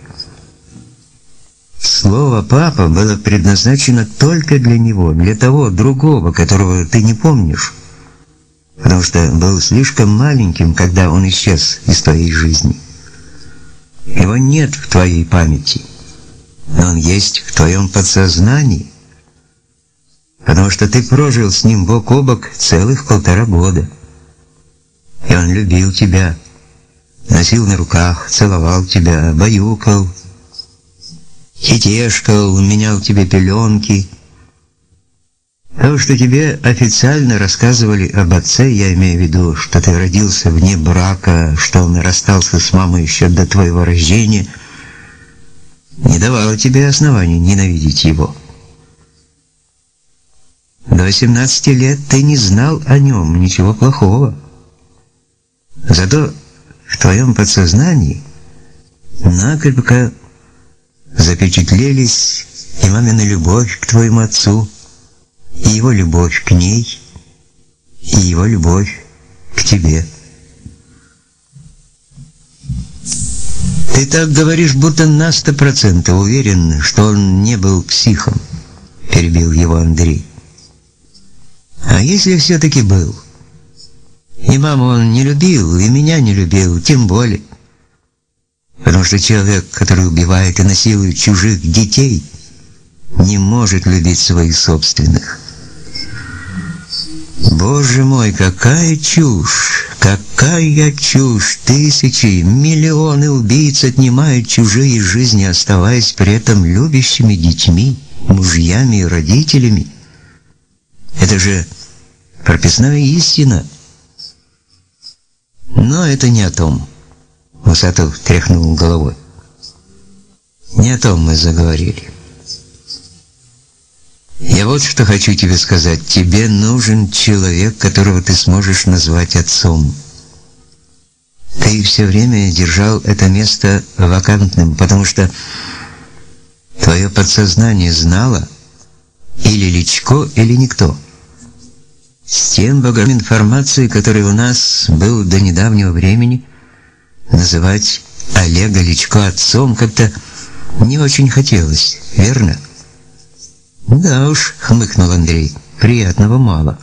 Слово «папа» было предназначено только для него, для того другого, которого ты не помнишь, потому что был слишком маленьким, когда он исчез из твоей жизни. Его нет в твоей памяти, но он есть в твоем подсознании, потому что ты прожил с ним бок о бок целых полтора года. И он любил тебя, носил на руках, целовал тебя, баюкал, тетешкал, менял тебе пеленки. То, что тебе официально рассказывали об отце, я имею в виду, что ты родился вне брака, что он расстался с мамой еще до твоего рождения, не давало тебе оснований ненавидеть его. До восемнадцати лет ты не знал о нем ничего плохого. Зато в твоем подсознании накрепко запечатлелись и мамина любовь к твоему отцу, и его любовь к ней, и его любовь к тебе. Ты так говоришь, будто на сто процентов уверен, что он не был психом, перебил его Андрей. А если все-таки был? И маму он не любил, и меня не любил, тем более. Потому что человек, который убивает и насилует чужих детей, не может любить своих собственных. Боже мой, какая чушь! Какая чушь! Тысячи, миллионы убийц отнимают чужие жизни, оставаясь при этом любящими детьми, мужьями и родителями. Это же прописная истина. Но это не о том. Усатов тряхнул головой. Не о том мы заговорили. Я вот что хочу тебе сказать. Тебе нужен человек, которого ты сможешь назвать отцом. Ты все время держал это место вакантным, потому что твое подсознание знало, или Личко, или никто. С тем богом информации, который у нас был до недавнего времени, называть Олега Личко отцом как-то не очень хотелось, верно? Да уж, хмыкнул Андрей, приятного мало.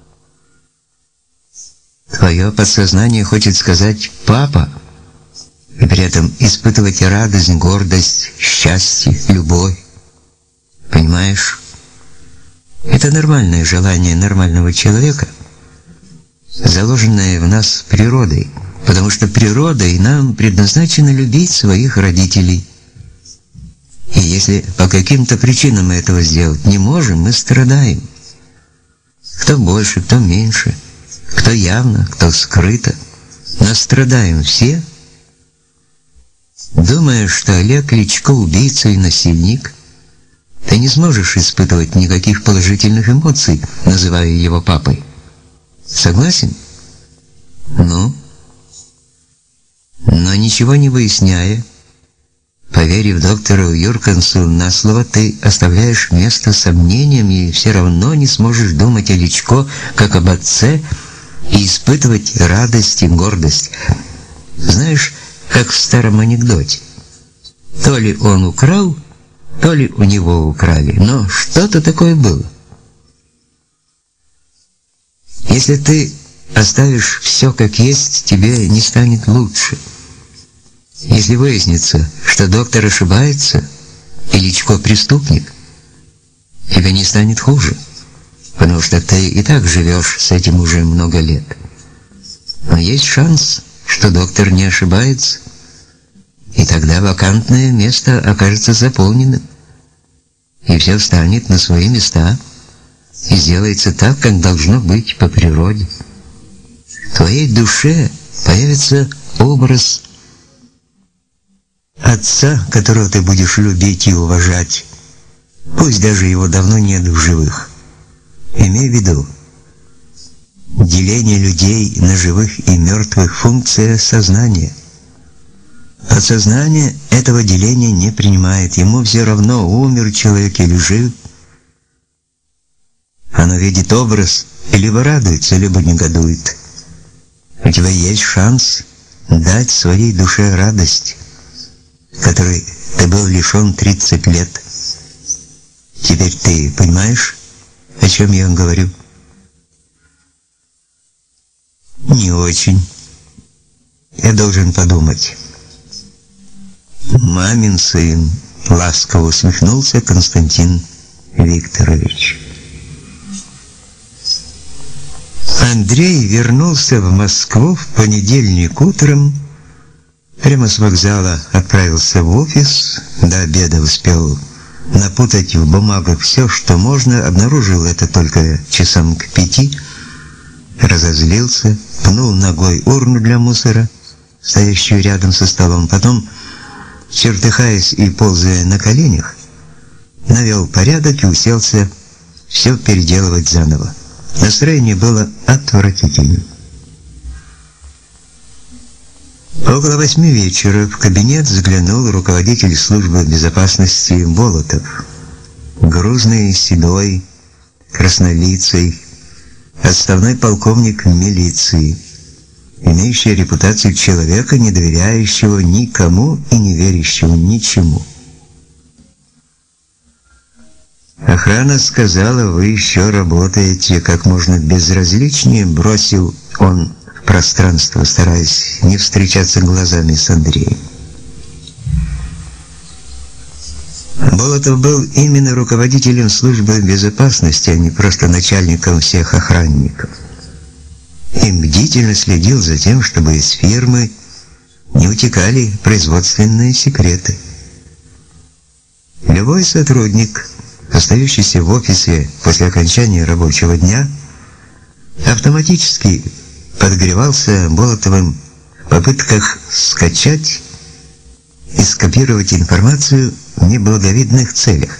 Твое подсознание хочет сказать «папа», и при этом испытывать радость, гордость, счастье, любовь. Понимаешь? Это нормальное желание нормального человека, заложенное в нас природой, потому что природой нам предназначено любить своих родителей. И если по каким-то причинам мы этого сделать не можем, мы страдаем. Кто больше, кто меньше, кто явно, кто скрыто, но страдаем все, думая, что Олег Личко убийца и насильник. Ты не сможешь испытывать никаких положительных эмоций, называя его папой. Согласен? Ну? Но ничего не выясняя, поверив доктору Юркансу на слово, ты оставляешь место сомнениям и все равно не сможешь думать о Личко как об отце и испытывать радость и гордость. Знаешь, как в старом анекдоте. То ли он украл, то ли у него украли, но что-то такое было. Если ты оставишь все как есть, тебе не станет лучше. Если выяснится, что доктор ошибается, и Личко преступник, тебе не станет хуже, потому что ты и так живешь с этим уже много лет. Но есть шанс, что доктор не ошибается, и тогда вакантное место окажется заполненным, и все встанет на свои места, и сделается так, как должно быть по природе. В твоей душе появится образ отца, которого ты будешь любить и уважать, пусть даже его давно нет в живых. Имей в виду, деление людей на живых и мертвых – функция сознания. Подсознание этого деления не принимает, ему все равно, умер человек или жив. Оно видит образ и либо радуется, либо негодует. У тебя есть шанс дать своей душе радость, которой ты был лишён тридцать лет. Теперь ты понимаешь, о чем я говорю? Не очень. Я должен подумать. Мамин сын, ласково усмехнулся Константин Викторович. Андрей вернулся в Москву в понедельник утром. Прямо с вокзала отправился в офис, до обеда успел напутать в бумагах все, что можно, обнаружил это только часам к пяти, разозлился, пнул ногой урну для мусора, стоящую рядом со столом, потом, чертыхаясь и ползая на коленях, навел порядок и уселся все переделывать заново. Настроение было отвратительным. Около восьми вечера в кабинет заглянул руководитель службы безопасности Болотов. Грузный, седой, краснолицый, отставной полковник милиции, имеющий репутацию человека, не доверяющего никому и не верящего ничему. Охрана сказала, вы еще работаете, как можно безразличнее бросил он в пространство, стараясь не встречаться глазами с Андреем. Болотов был именно руководителем службы безопасности, а не просто начальником всех охранников. И бдительно следил за тем, чтобы из фирмы не утекали производственные секреты. Любой сотрудник, остающийся в офисе после окончания рабочего дня, автоматически подогревался Болотовым в попытках скачать и скопировать информацию в неблаговидных целях.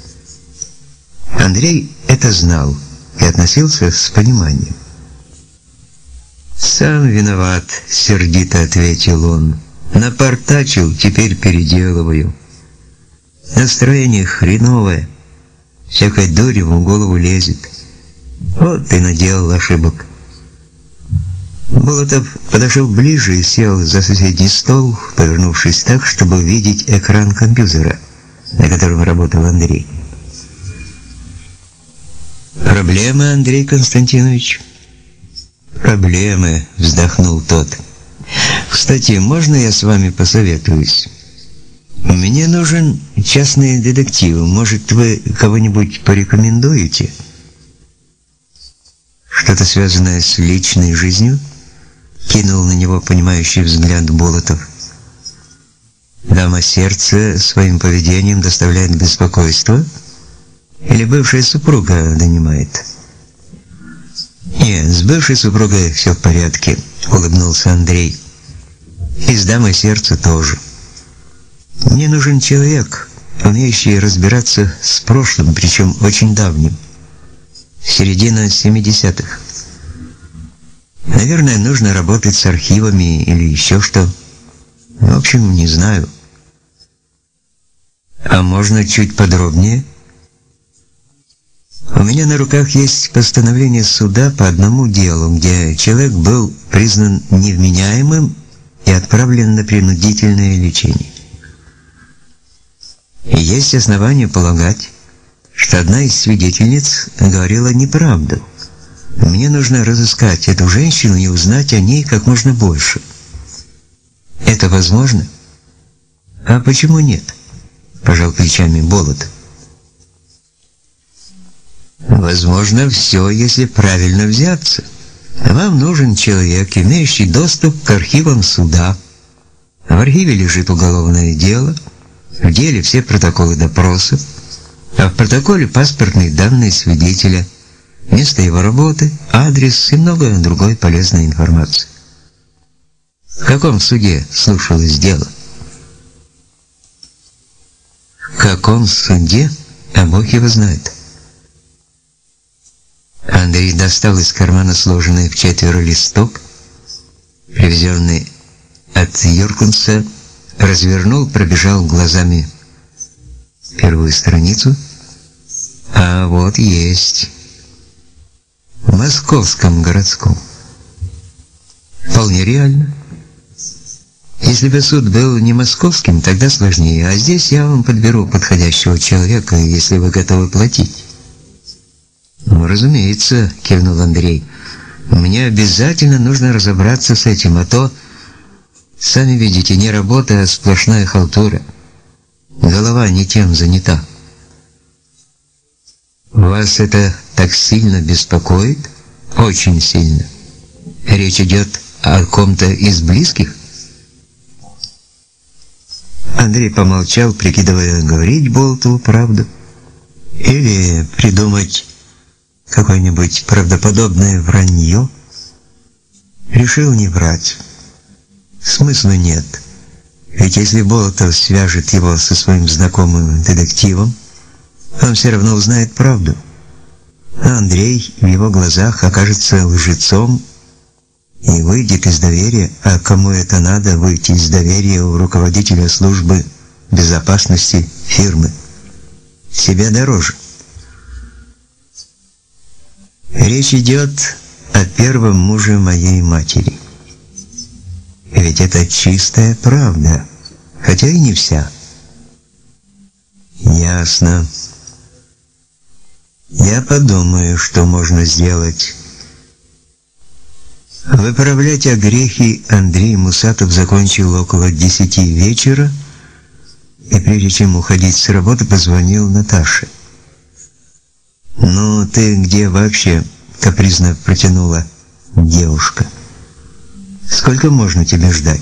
Андрей это знал и относился с пониманием. «Сам виноват», — сердито ответил он. «Напортачил, теперь переделываю. Настроение хреновое. Всякой дури в голову лезет. Вот ты наделал ошибок». Болотов подошел ближе и сел за соседний стол, повернувшись так, чтобы видеть экран компьютера, на котором работал Андрей. «Проблемы, Андрей Константинович?» «Проблемы», — вздохнул тот. «Кстати, можно я с вами посоветуюсь? Мне нужен частный детектив. Может, вы кого-нибудь порекомендуете?» «Что-то связанное с личной жизнью?» — кинул на него понимающий взгляд Болотов. «Дама сердца своим поведением доставляет беспокойство? Или бывшая супруга донимает?» «Нет, с бывшей супругой все в порядке», — улыбнулся Андрей. «И с дамой сердца тоже. Мне нужен человек, умеющий разбираться с прошлым, причем очень давним. Середина семидесятых. Наверное, нужно работать с архивами или еще что. В общем, не знаю. А можно чуть подробнее? У меня на руках есть постановление суда по одному делу, где человек был признан невменяемым и отправлен на принудительное лечение. И есть основания полагать, что одна из свидетельниц говорила неправду. Мне нужно разыскать эту женщину и узнать о ней как можно больше. Это возможно? А почему нет? Пожал плечами Болотов. Возможно все, если правильно взяться. Вам нужен человек, имеющий доступ к архивам суда. В архиве лежит уголовное дело, в деле все протоколы допросов, а в протоколе паспортные данные свидетеля, место его работы, адрес и многое другой полезной информации. В каком суде слушалось дело? каком суде, а Бог его знает. Андрей достал из кармана сложенный в четверо листок, привезенный от Юркунса, развернул, пробежал глазами первую страницу. А вот есть. В Московском городском. Вполне реально. Если бы суд был не московским, тогда сложнее. А здесь я вам подберу подходящего человека, если вы готовы платить. Ну, разумеется, кивнул Андрей. Мне обязательно нужно разобраться с этим, а то, сами видите, не работа, а сплошная халтура. Голова не тем занята. Вас это так сильно беспокоит? Очень сильно. Речь идет о ком-то из близких? Андрей помолчал, прикидывая, говорить болту правду или придумать какое-нибудь правдоподобное вранье. Решил не врать. Смысла нет. Ведь если Болотов свяжет его со своим знакомым детективом, он все равно узнает правду. А Андрей в его глазах окажется лжецом и выйдет из доверия. А кому это надо, выйти из доверия у руководителя службы безопасности фирмы? Себя дороже. Речь идет о первом муже моей матери. Ведь это чистая правда, хотя и не вся. Ясно. Я подумаю, что можно сделать. Выправлять огрехи Андрей Мусатов закончил около десяти вечера, и прежде чем уходить с работы, позвонил Наташе. «Ну, ты где вообще?» — капризно протянула девушка. «Сколько можно тебя ждать?»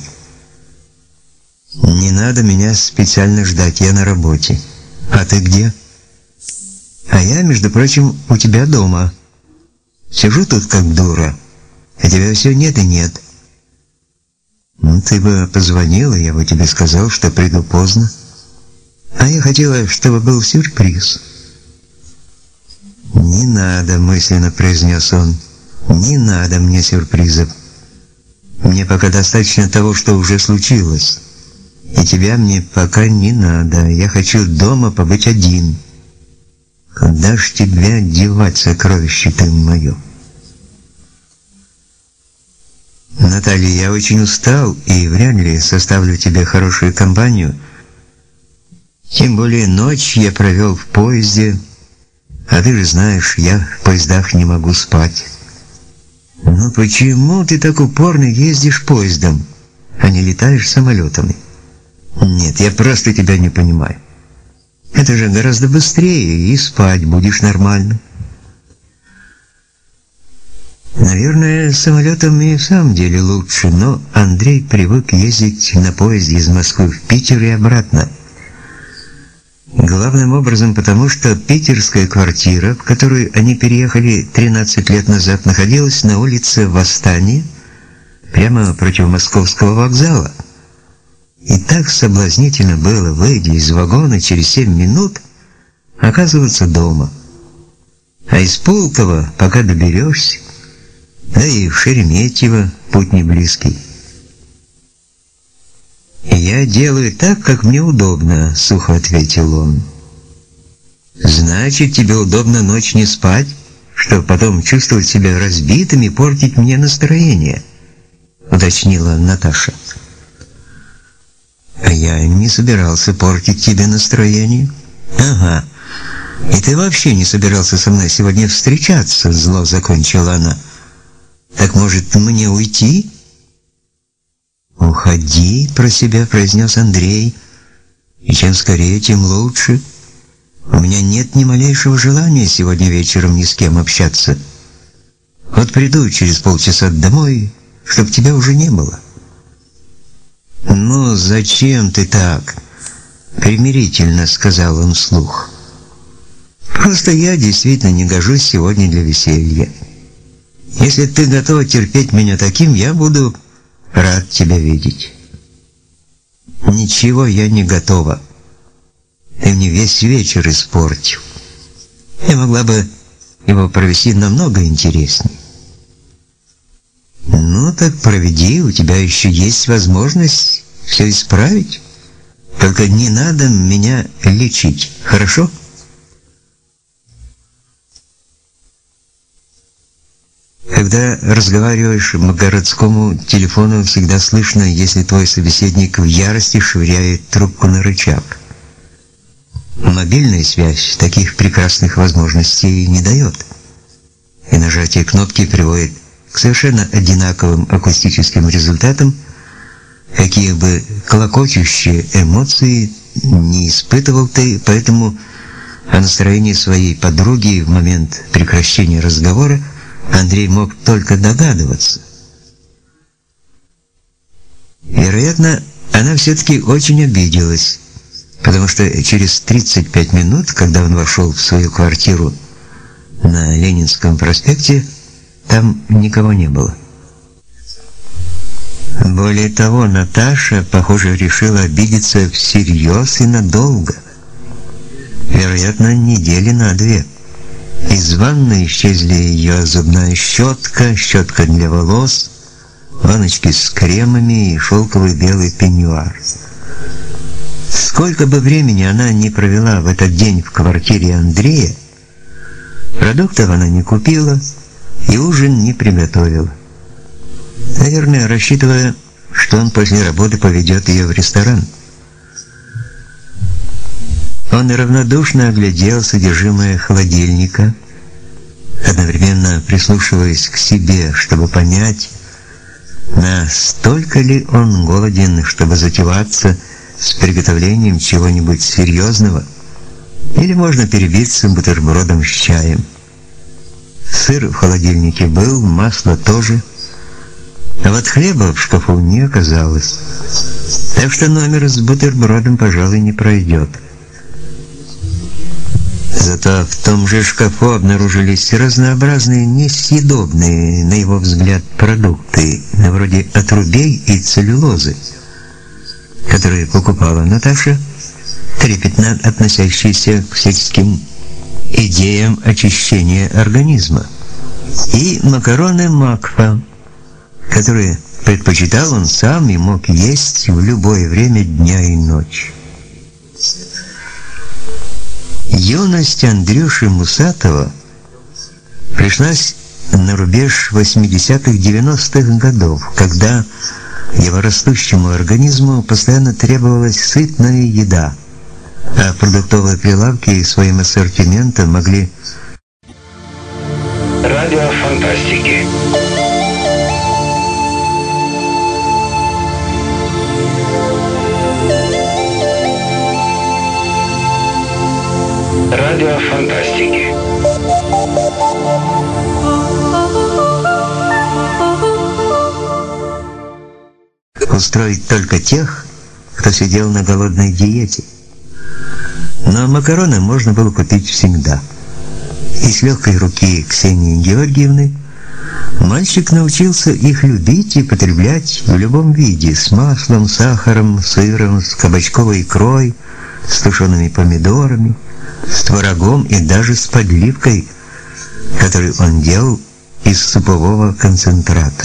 «Не надо меня специально ждать, я на работе. А ты где?» «А я, между прочим, у тебя дома. Сижу тут как дура, а тебя все нет и нет». «Ну, ты бы позвонила, я бы тебе сказал, что приду поздно. А я хотела, чтобы был сюрприз». «Не надо», — мысленно произнес он. «Не надо мне сюрпризов. Мне пока достаточно того, что уже случилось. И тебя мне пока не надо. Я хочу дома побыть один. Куда ж тебя девать, сокровище ты мое?» «Наталья, я очень устал и вряд ли составлю тебе хорошую компанию. Тем более ночь я провел в поезде. А ты же знаешь, я в поездах не могу спать». «Ну почему ты так упорно ездишь поездом, а не летаешь самолетами?» «Нет, я просто тебя не понимаю. Это же гораздо быстрее, и спать будешь нормально». Наверное, самолетом и в самом деле лучше, но Андрей привык ездить на поезде из Москвы в Питер и обратно. Главным образом потому, что питерская квартира, в которую они переехали тринадцать лет назад, находилась на улице Восстания, прямо против Московского вокзала. И так соблазнительно было, выйдя из вагона через семь минут, оказываться дома. А из Пулково, пока доберешься, да и в Шереметьево путь не близкий. «Я делаю так, как мне удобно», — сухо ответил он. «Значит, тебе удобно ночь не спать, чтобы потом чувствовать себя разбитым и портить мне настроение», — уточнила Наташа. «А я не собирался портить тебе настроение». «Ага. И ты вообще не собирался со мной сегодня встречаться», — зло закончила она. «Так, может, мне уйти?» «Уходи», — про себя произнес Андрей. «И чем скорее, тем лучше. У меня нет ни малейшего желания сегодня вечером ни с кем общаться. Вот приду через полчаса домой, чтоб тебя уже не было». «Ну, зачем ты так?» — примирительно сказал он вслух. «Просто я действительно не гожусь сегодня для веселья. Если ты готова терпеть меня таким, я буду рад тебя видеть». «Ничего я не готова. Ты мне весь вечер испортил. Я могла бы его провести намного интереснее. Ну так проведи, у тебя еще есть возможность все исправить. Только не надо меня лечить, хорошо? Когда разговариваешь по городскому телефону, всегда слышно, если твой собеседник в ярости швыряет трубку на рычаг. Мобильная связь таких прекрасных возможностей не дает. И нажатие кнопки приводит к совершенно одинаковым акустическим результатам, какие бы клокочущие эмоции не испытывал ты, поэтому о настроении своей подруги в момент прекращения разговора Андрей мог только догадываться. Вероятно, она все-таки очень обиделась, потому что через тридцать пять минут, когда он вошел в свою квартиру на Ленинском проспекте, там никого не было. Более того, Наташа, похоже, решила обидеться всерьез и надолго. Вероятно, недели на две. Из ванной исчезли ее зубная щетка, щетка для волос, ванночки с кремами и шелковый белый пеньюар. Сколько бы времени она не провела в этот день в квартире Андрея, продуктов она не купила и ужин не приготовила. Наверное, рассчитывая, что он после работы поведет ее в ресторан. Он равнодушно оглядел содержимое холодильника, одновременно прислушиваясь к себе, чтобы понять, настолько ли он голоден, чтобы затеваться с приготовлением чего-нибудь серьезного, или можно перебиться бутербродом с чаем. Сыр в холодильнике был, масло тоже, а вот хлеба в шкафу не оказалось. Так что номер с бутербродом, пожалуй, не пройдет. Зато в том же шкафу обнаружились разнообразные несъедобные, на его взгляд, продукты, вроде отрубей и целлюлозы, которые покупала Наташа, трепетно относящиеся к всяческим идеям очищения организма, и макароны Макфа, которые предпочитал он сам и мог есть в любое время дня и ночи. Юность Андрюши Мусатова пришлась на рубеж восьмидесятых-девяностых годов, когда его растущему организму постоянно требовалась сытная еда, а продуктовые прилавки своим ассортиментом могли Радио фантастики. Радио фантастики. устроить только тех, кто сидел на голодной диете. Но макароны можно было купить всегда. И с легкой руки Ксении Георгиевны мальчик научился их любить и потреблять в любом виде: с маслом, сахаром, сыром, с кабачковой икрой, с тушеными помидорами, с творогом и даже с подливкой, которую он делал из супового концентрата.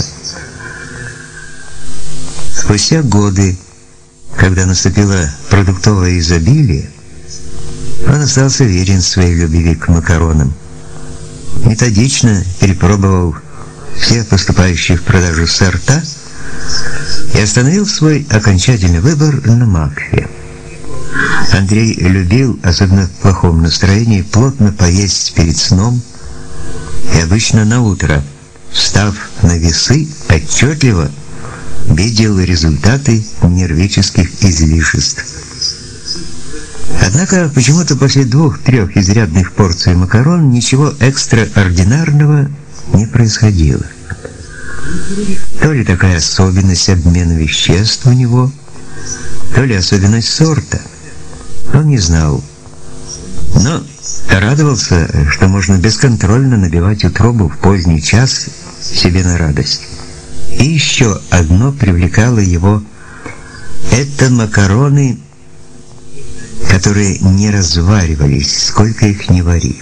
Спустя годы, когда наступило продуктовое изобилие, он остался верен своей любви к макаронам. Методично перепробовал все поступающие в продажу сорта и остановил свой окончательный выбор на Макфе. Андрей любил, особенно в плохом настроении, плотно поесть перед сном и обычно на утро, встав на весы, отчетливо видел результаты нервических излишеств. Однако почему-то после двух-трех изрядных порций макарон ничего экстраординарного не происходило. То ли такая особенность обмена веществ у него, то ли особенность сорта. Он не знал. Но радовался, что можно бесконтрольно набивать утробу в поздний час себе на радость. И еще одно привлекало его: это макароны которые не разваривались, сколько их ни вари.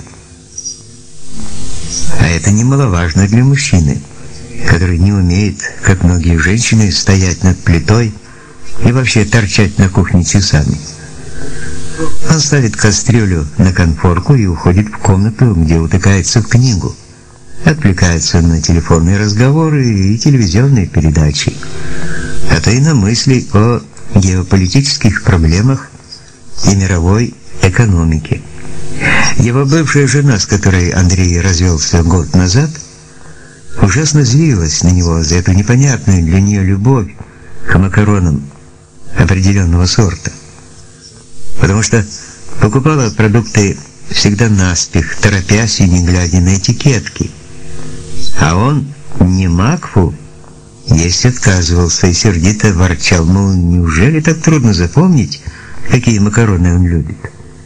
А это немаловажно для мужчины, который не умеет, как многие женщины, стоять над плитой и вообще торчать на кухне часами. Он ставит кастрюлю на конфорку и уходит в комнату, где утыкается в книгу, отвлекается на телефонные разговоры и телевизионные передачи, а то и на мысли о геополитических проблемах и мировой экономике. Его бывшая жена, с которой Андрей развелся год назад, ужасно злилась на него за эту непонятную для нее любовь к макаронам определенного сорта, потому что покупала продукты всегда наспех, торопясь и не глядя на этикетки. А он не Макфу есть отказывался и сердито ворчал, мол, неужели так трудно запомнить, какие макароны он любит?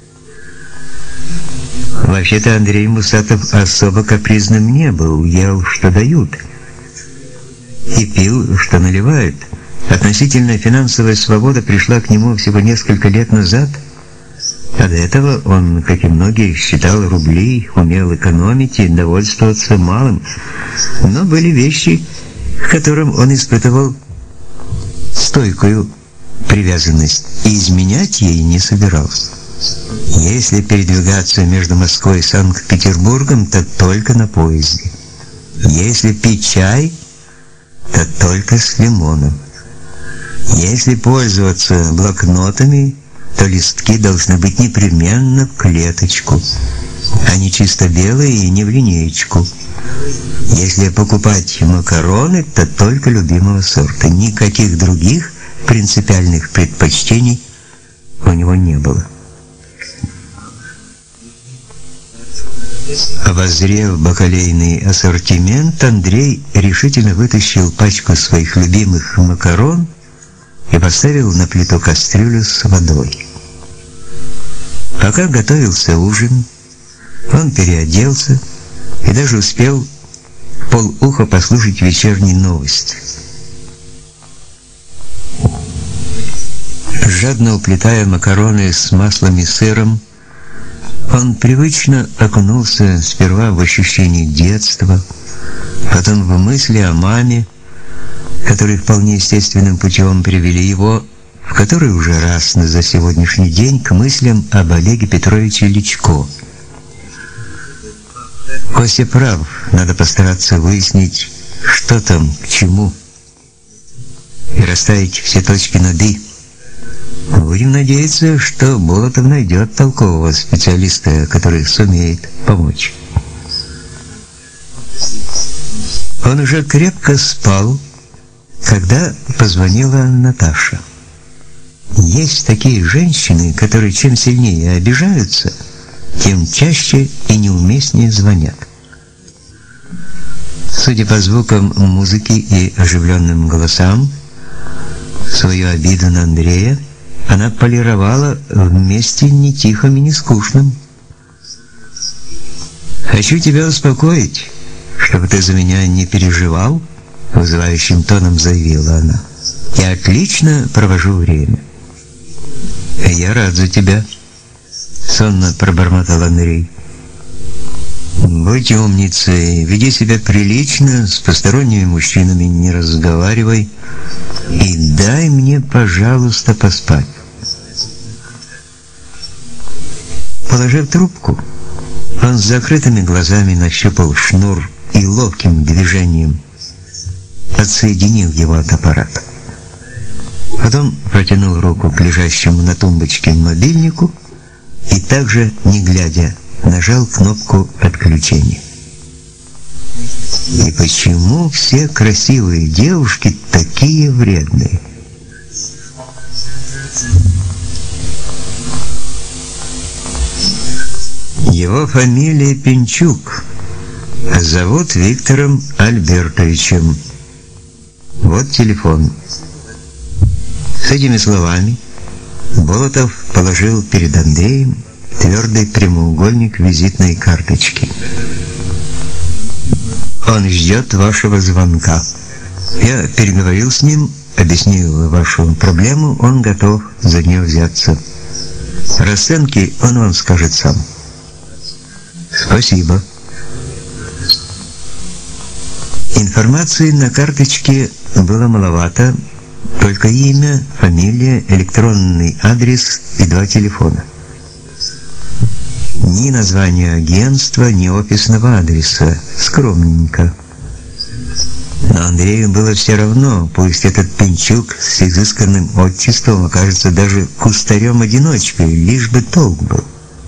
Вообще-то Андрей Мусатов особо капризным не был, ел, что дают, и пил, что наливают. Относительная финансовая свобода пришла к нему всего несколько лет назад, а до этого он, как и многие, считал рубли, умел экономить и довольствоваться малым. Но были вещи, к которым он испытывал стойкую привязанность и изменять ей не собирался. Если передвигаться между Москвой и Санкт-Петербургом, то только на поезде. Если пить чай, то только с лимоном. Если пользоваться блокнотами, то листки должны быть непременно в клеточку, а не чисто белые и не в линеечку. Если покупать макароны, то только любимого сорта. Никаких других принципиальных предпочтений у него не было. Обозрев бакалейный ассортимент, Андрей решительно вытащил пачку своих любимых макарон и поставил на плиту кастрюлю с водой. Пока готовился ужин, он переоделся и даже успел в полуха послушать вечерние новости. Жадно уплетая макароны с маслом и сыром, он привычно окунулся сперва в ощущение детства, потом в мысли о маме, которые вполне естественным путем привели его, в который уже раз за сегодняшний день, к мыслям об Олеге Петровиче Личко. Костя прав, надо постараться выяснить, что там, к чему, и расставить все точки над «и». Будем надеяться, что Болотов найдет толкового специалиста, который сумеет помочь. Он уже крепко спал, когда позвонила Наташа. Есть такие женщины, которые чем сильнее обижаются, тем чаще и неуместнее звонят. Судя по звукам музыки и оживленным голосам, свою обиду на Андрея она полировала вместе не тихим и не скучным. «Хочу тебя успокоить, чтобы ты за меня не переживал», — вызывающим тоном заявила она. «Я отлично провожу время». «Я рад за тебя», — сонно пробормотал Андрей. «Будь умницей, веди себя прилично, с посторонними мужчинами не разговаривай и дай мне, пожалуйста, поспать». Положив трубку, он с закрытыми глазами нащупал шнур и ловким движением отсоединил его от аппарата. Потом протянул руку к лежащему на тумбочке мобильнику и также, не глядя, нажал кнопку отключения. И почему все красивые девушки такие вредные? Его фамилия Пинчук, а зовут Виктором Альбертовичем. Вот телефон. С этими словами Болотов положил перед Андреем твердый прямоугольник визитной карточки. Он ждет вашего звонка. Я переговорил с ним, объяснил вашу проблему, он готов за нее взяться. Расценки он вам скажет сам. Спасибо. Информации на карточке было маловато, только имя, фамилия, электронный адрес и два телефона. Ни названия агентства, ни офисного адреса. Скромненько. Но Андрею было все равно, пусть этот Пенчук с изысканным отчеством окажется даже кустарем-одиночкой, лишь бы толк был.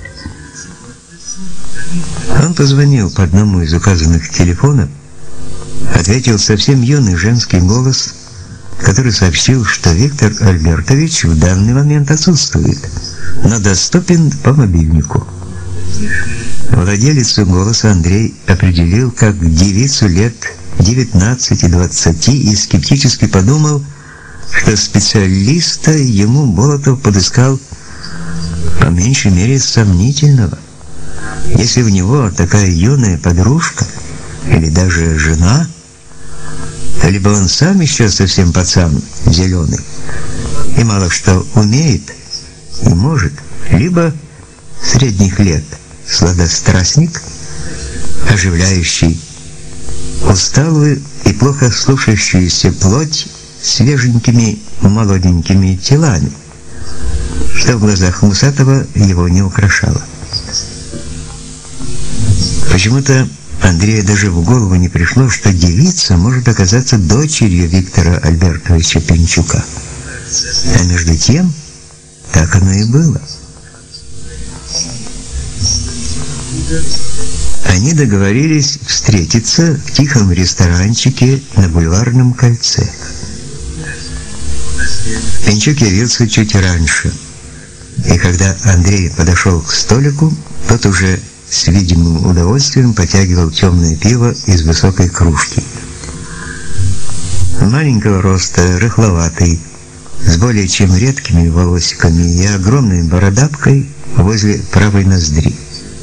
Он позвонил по одному из указанных телефонов, ответил совсем юный женский голос, который сообщил, что Виктор Альбертович в данный момент отсутствует, но доступен по мобильнику. Владелицу голоса Андрей определил как девицу лет девятнадцати-двадцати и скептически подумал, что специалиста ему Болотов подыскал по меньшей мере сомнительного. Если в него такая юная подружка или даже жена, то либо он сам еще совсем пацан, зеленый, и мало что умеет и может, либо средних лет сладострастник, оживляющий усталую и плохо слушающуюся плоть свеженькими молоденькими телами, что в глазах Мусатова его не украшало. Почему-то Андрею даже в голову не пришло, что девица может оказаться дочерью Виктора Альбертовича Пенчука. А между тем, так оно и было. Они договорились встретиться в тихом ресторанчике на Бульварном кольце. Пенчук явился чуть раньше, и когда Андрей подошел к столику, тот уже с видимым удовольствием потягивал темное пиво из высокой кружки. Маленького роста, рыхловатый, с более чем редкими волосиками и огромной бородавкой возле правой ноздри.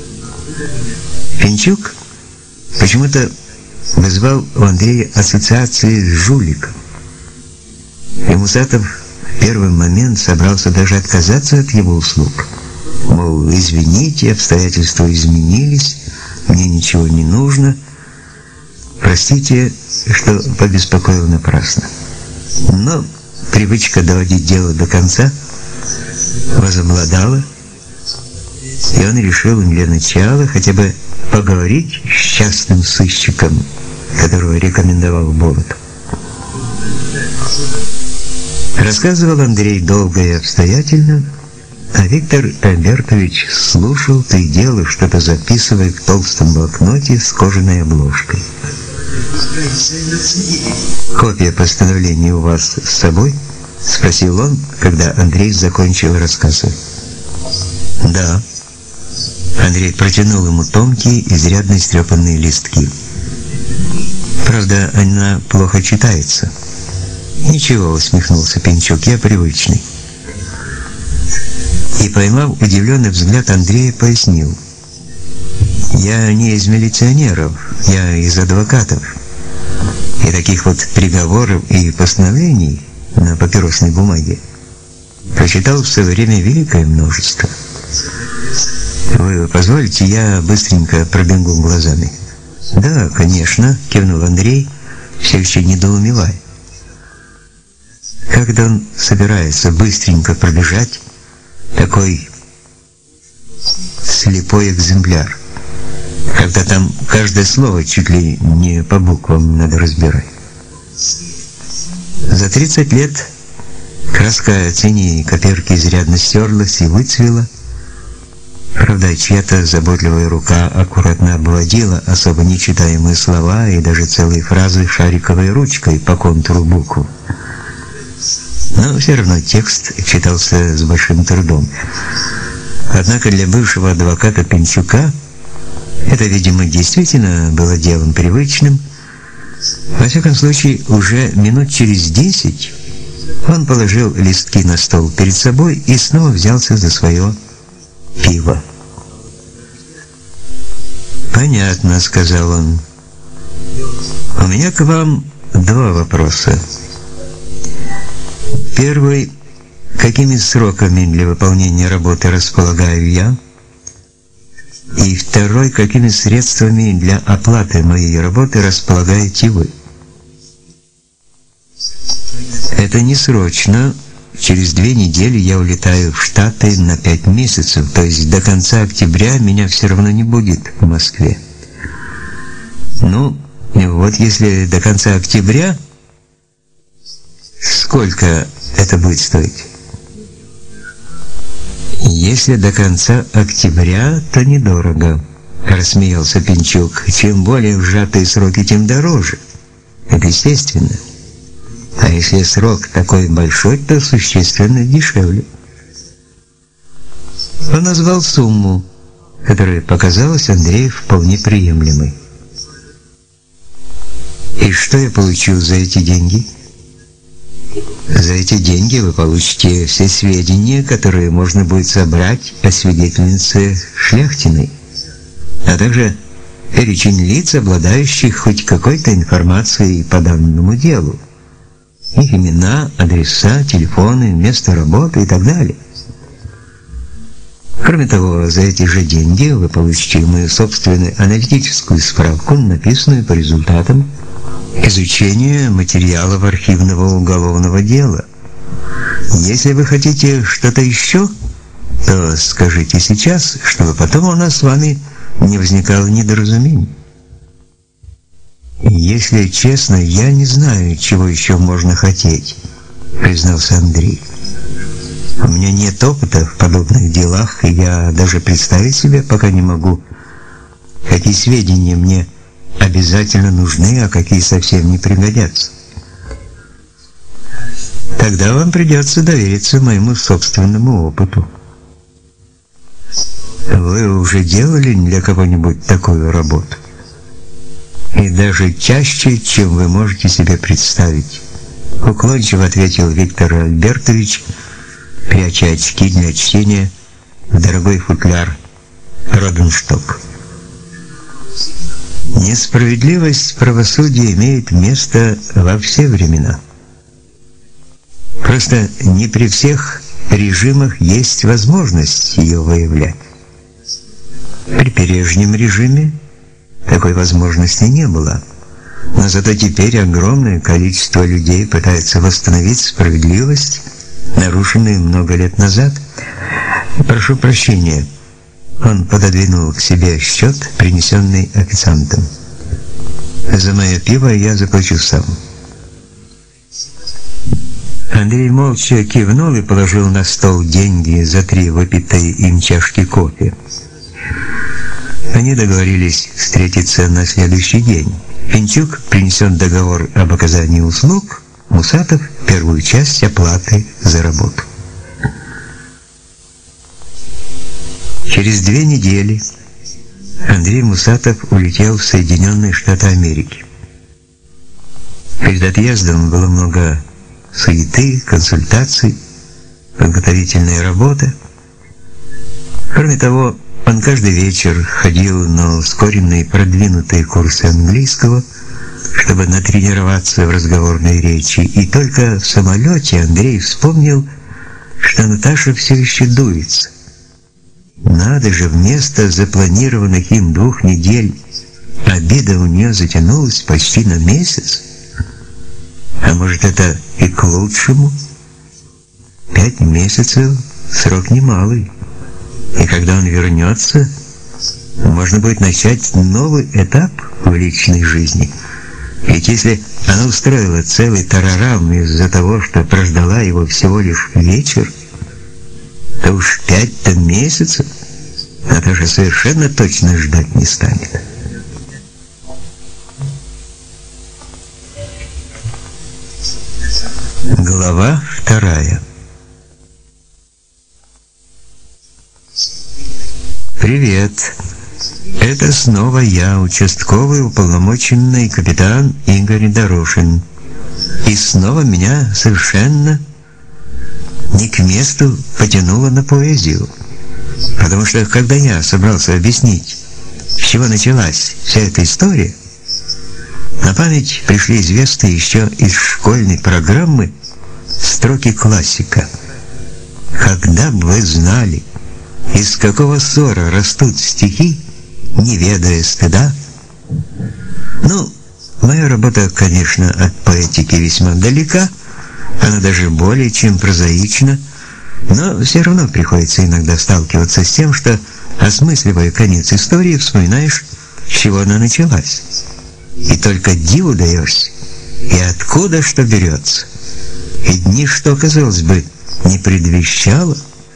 Пенчук почему-то вызвал у Андрея ассоциации с жуликом. И Мусатов в первый момент собрался даже отказаться от его услуг. Мол, извините, обстоятельства изменились, мне ничего не нужно. Простите, что побеспокоил напрасно. Но привычка доводить дело до конца возобладала, и он решил для начала хотя бы поговорить с частным сыщиком, которого рекомендовал Болотов. Рассказывал Андрей долго и обстоятельно, а Виктор Альбертович слушал, то и дело что-то записывая в толстом блокноте с кожаной обложкой. «Копия постановления у вас с собой?» — спросил он, когда Андрей закончил рассказ. «Да». Андрей протянул ему тонкие, изрядно истрепанные листки. «Правда, она плохо читается». «Ничего», — усмехнулся Пенчук, — «я привычный». И, поймав удивленный взгляд Андрея, пояснил: «Я не из милиционеров, я из адвокатов. И таких вот приговоров и постановлений на папиросной бумаге прочитал в свое время великое множество. Вы позволите, я быстренько пробегу глазами?» «Да, конечно», — кивнул Андрей, все еще недоумевая. Когда он собирается быстренько пробежать такой слепой экземпляр, когда там каждое слово чуть ли не по буквам надо разбирать? За тридцать лет краска синей копирки изрядно стерлась и выцвела. Правда, чья-то заботливая рука аккуратно обводила особо нечитаемые слова и даже целые фразы шариковой ручкой по контуру букв. Но все равно текст читался с большим трудом. Однако для бывшего адвоката Пенчука это, видимо, действительно было делом привычным. Во всяком случае, уже минут через десять он положил листки на стол перед собой и снова взялся за свое пиво. «Понятно», — сказал он. «У меня к вам два вопроса. Первый: какими сроками для выполнения работы располагаю я? И второй, какими средствами для оплаты моей работы располагаете вы? Это не срочно. Через две недели я улетаю в Штаты на пять месяцев, то есть до конца октября меня все равно не будет в Москве. Ну, вот если до конца октября, сколько это будет стоить? Если до конца октября, то недорого, рассмеялся Пинчук. Чем более сжатые сроки, тем дороже. Это естественно. А если срок такой большой, то существенно дешевле. Он назвал сумму, которая показалась Андрею вполне приемлемой. И что я получу за эти деньги? За эти деньги вы получите все сведения, которые можно будет собрать о свидетельнице Шляхтиной, а также перечень лиц, обладающих хоть какой-то информацией по данному делу. Их имена, адреса, телефоны, место работы и так далее. Кроме того, за эти же деньги вы получите мою собственную аналитическую справку, написанную по результатам изучения материалов архивного уголовного дела. Если вы хотите что-то еще, то скажите сейчас, чтобы потом у нас с вами не возникало недоразумений. Если честно, я не знаю, чего еще можно хотеть, признался Андрей. У меня нет опыта в подобных делах, и я даже представить себе пока не могу, какие сведения мне обязательно нужны, а какие совсем не пригодятся. Тогда вам придется довериться моему собственному опыту. Вы уже делали для кого-нибудь такую работу? И даже чаще, чем вы можете себе представить, уклончиво ответил Виктор Альбертович, пряча очки для чтения в дорогой футляр Роденшток. Несправедливость правосудия имеет место во все времена. Просто не при всех режимах есть возможность ее выявлять. При прежнем режиме такой возможности не было. Но зато теперь огромное количество людей пытается восстановить справедливость, нарушенную много лет назад. Прошу прощения. Он пододвинул к себе счет, принесенный официантом. За мое пиво я заплачу сам. Андрей молча кивнул и положил на стол деньги за три выпитые им чашки кофе. Они договорились встретиться на следующий день. Пинчук принесет договор об оказании услуг, Мусатов первую часть оплаты за работу. Через две недели Андрей Мусатов улетел в Соединенные Штаты Америки. Перед отъездом было много суеты, консультаций, подготовительная работа. Кроме того, он каждый вечер ходил на ускоренные продвинутые курсы английского, чтобы натренироваться в разговорной речи, и только в самолете Андрей вспомнил, что Наташа все еще дуется. Надо же, вместо запланированных им двух недель обида у нее затянулась почти на месяц. А может, это и к лучшему? Пять месяцев — срок немалый. И когда он вернется, можно будет начать новый этап в личной жизни. Ведь если она устроила целый тарарам из-за того, что прождала его всего лишь вечер, то уж пять-то месяцев Наташа совершенно точно ждать не станет. Глава вторая. Привет. Это снова я, участковый уполномоченный капитан Игорь Дорошин. И снова меня совершенно не к месту потянуло на поэзию. Потому что когда я собрался объяснить, с чего началась вся эта история, на память пришли известные еще из школьной программы строки классика. когда бы вы знали, из какого ссора растут стихи, не ведая стыда. Ну, моя работа, конечно, от поэтики весьма далека, она даже более чем прозаична, но все равно приходится иногда сталкиваться с тем, что, осмысливая конец истории, вспоминаешь, с чего она началась. И только диву даешься, и откуда что берется. Ведь ничто, казалось бы, не предвещало.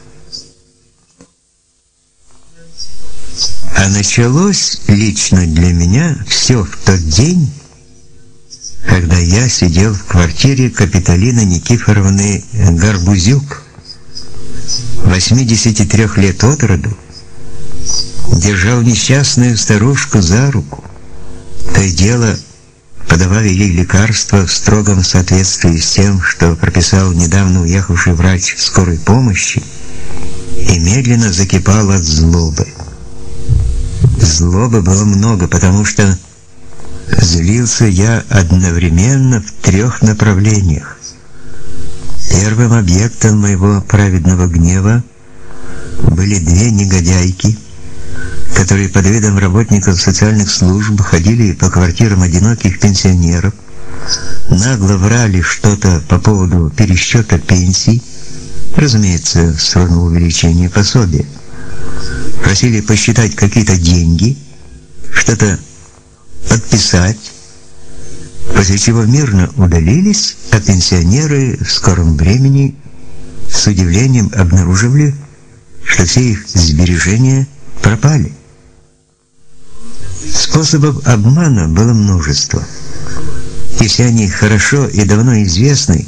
А началось лично для меня все в тот день, когда я сидел в квартире Капитолины Никифоровны Гарбузюк, восьмидесяти трёх лет от роду, держал несчастную старушку за руку, то и дело подавая ей лекарства в строгом соответствии с тем, что прописал недавно уехавший врач скорой помощи, и медленно закипал от злобы. Злобы было много, потому что злился я одновременно в трех направлениях. Первым объектом моего праведного гнева были две негодяйки, которые под видом работников социальных служб ходили по квартирам одиноких пенсионеров, нагло врали что-то по поводу пересчета пенсий, разумеется, в сторону увеличения пособия. Просили посчитать какие-то деньги, что-то подписать, после чего мирно удалились, а пенсионеры в скором времени с удивлением обнаружили, что все их сбережения пропали. Способов обмана было множество, и все они хорошо и давно известны.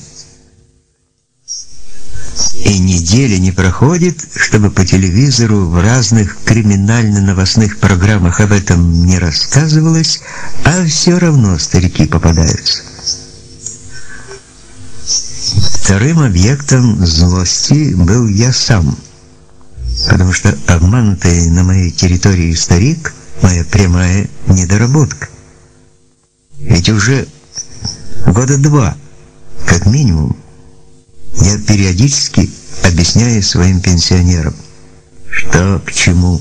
И недели не проходит, чтобы по телевизору в разных криминально-новостных программах об этом не рассказывалось, а все равно старики попадаются. Вторым объектом злости был я сам, потому что обманутый на моей территории старик — моя прямая недоработка. Ведь уже года два, как минимум, я периодически объясняю своим пенсионерам, что к чему.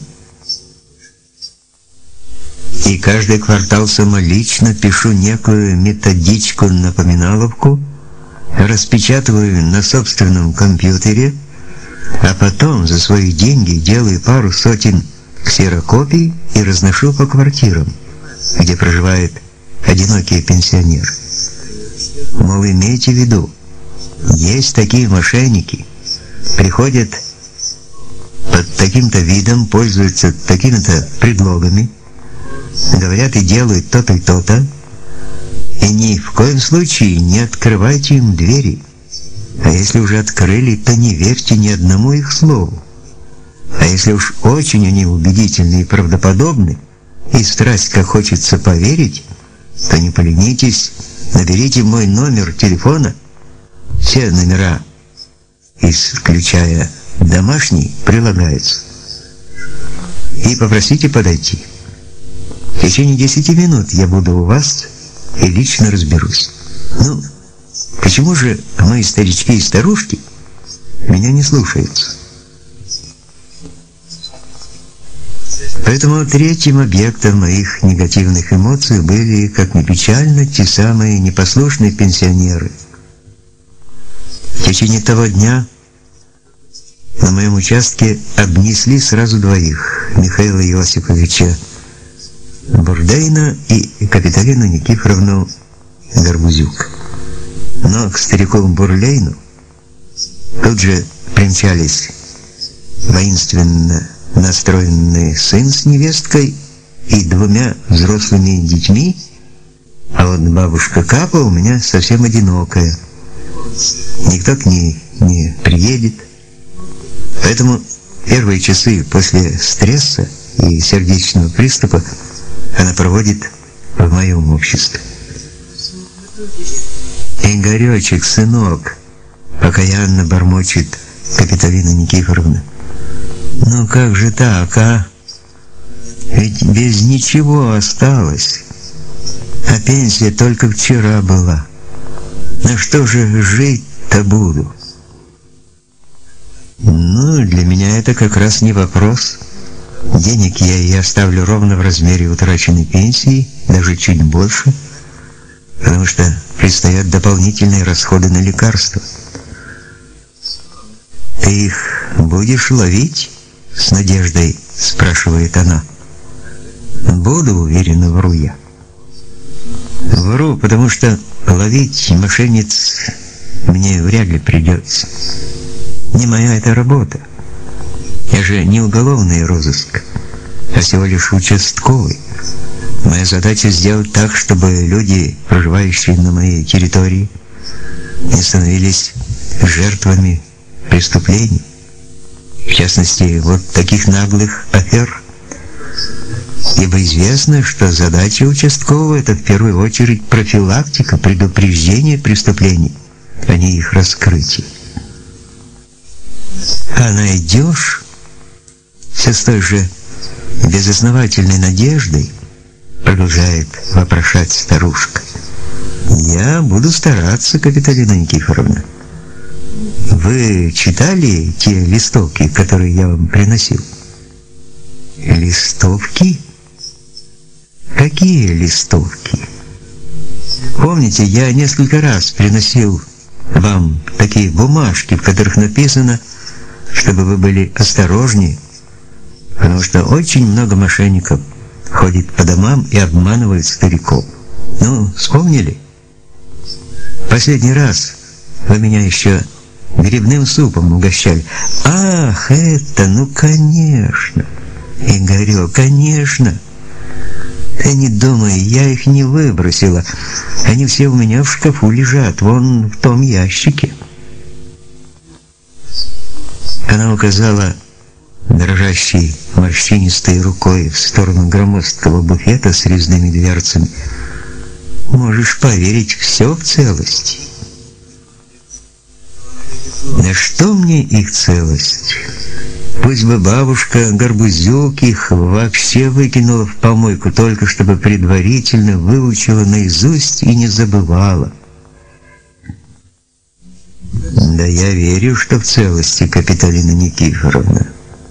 И каждый квартал самолично пишу некую методичку-напоминаловку, распечатываю на собственном компьютере, а потом за свои деньги делаю пару сотен ксерокопий и разношу по квартирам, где проживают одинокие пенсионеры. Мол, имейте в виду, есть такие мошенники, приходят под таким-то видом, пользуются такими-то предлогами, говорят и делают то-то и то-то, и ни в коем случае не открывайте им двери. А если уже открыли, то не верьте ни одному их слову. А если уж очень они убедительны и правдоподобны, и страсть как хочется поверить, то не поленитесь, наберите мой номер телефона. Все номера, исключая домашний, прилагаются. И попросите подойти. В течение десяти минут я буду у вас и лично разберусь. Ну, почему же мои старички и старушки меня не слушаются? Поэтому третьим объектом моих негативных эмоций были, как ни печально, те самые непослушные пенсионеры. В течение того дня на моем участке обнесли сразу двоих: Михаила Иосифовича Бурдейна и Капитолину Никифоровну Гарбузюк. Но к старику Бурлейну тут же примчались воинственно настроенный сын с невесткой и двумя взрослыми детьми, а вот бабушка Капа у меня совсем одинокая. Никто к ней не приедет. Поэтому первые часы после стресса и сердечного приступа она проводит в моем обществе. «Игорёчек, сынок», — покаянно бормочет Капитолина Никифоровна, — «ну как же так, а? Ведь без ничего осталось, а пенсия только вчера была. На что же жить-то буду?» Ну, для меня это как раз не вопрос. Денег я и оставлю ровно в размере утраченной пенсии, даже чуть больше, потому что предстоят дополнительные расходы на лекарства. Ты их будешь ловить? С надеждой спрашивает она. Буду, уверенно вру я. Вру, потому что ловить мошенниц мне вряд ли придется. Не моя это работа. Я же не уголовный розыск, а всего лишь участковый. Моя задача сделать так, чтобы люди, проживающие на моей территории, не становились жертвами преступлений. В частности, вот таких наглых афер. Ибо известно, что задача участкового — это в первую очередь профилактика, предупреждение преступлений, а не их раскрытие. А найдешь, все с той же безосновательной надеждой, продолжает вопрошать старушка. Я буду стараться, Капитолина Никифоровна. Вы читали те листовки, которые я вам приносил? Листовки? Какие листовки? Помните, я несколько раз приносил вам такие бумажки, в которых написано, чтобы вы были осторожнее, потому что очень много мошенников ходит по домам и обманывает стариков. Ну, вспомнили? Последний раз вы меня еще грибным супом угощали. Ах, это, ну, конечно. Игорек, конечно. Ты не думай, я их не выбросила. Они все у меня в шкафу лежат, вон в том ящике. Она указала дрожащей морщинистой рукой в сторону громоздкого буфета с резными дверцами. Можешь поверить, все в целости. Да что мне их целость? Пусть бы бабушка Горбузюк их вообще выкинула в помойку, только чтобы предварительно выучила наизусть и не забывала. Да я верю, что в целости, Капитолина Никифоровна.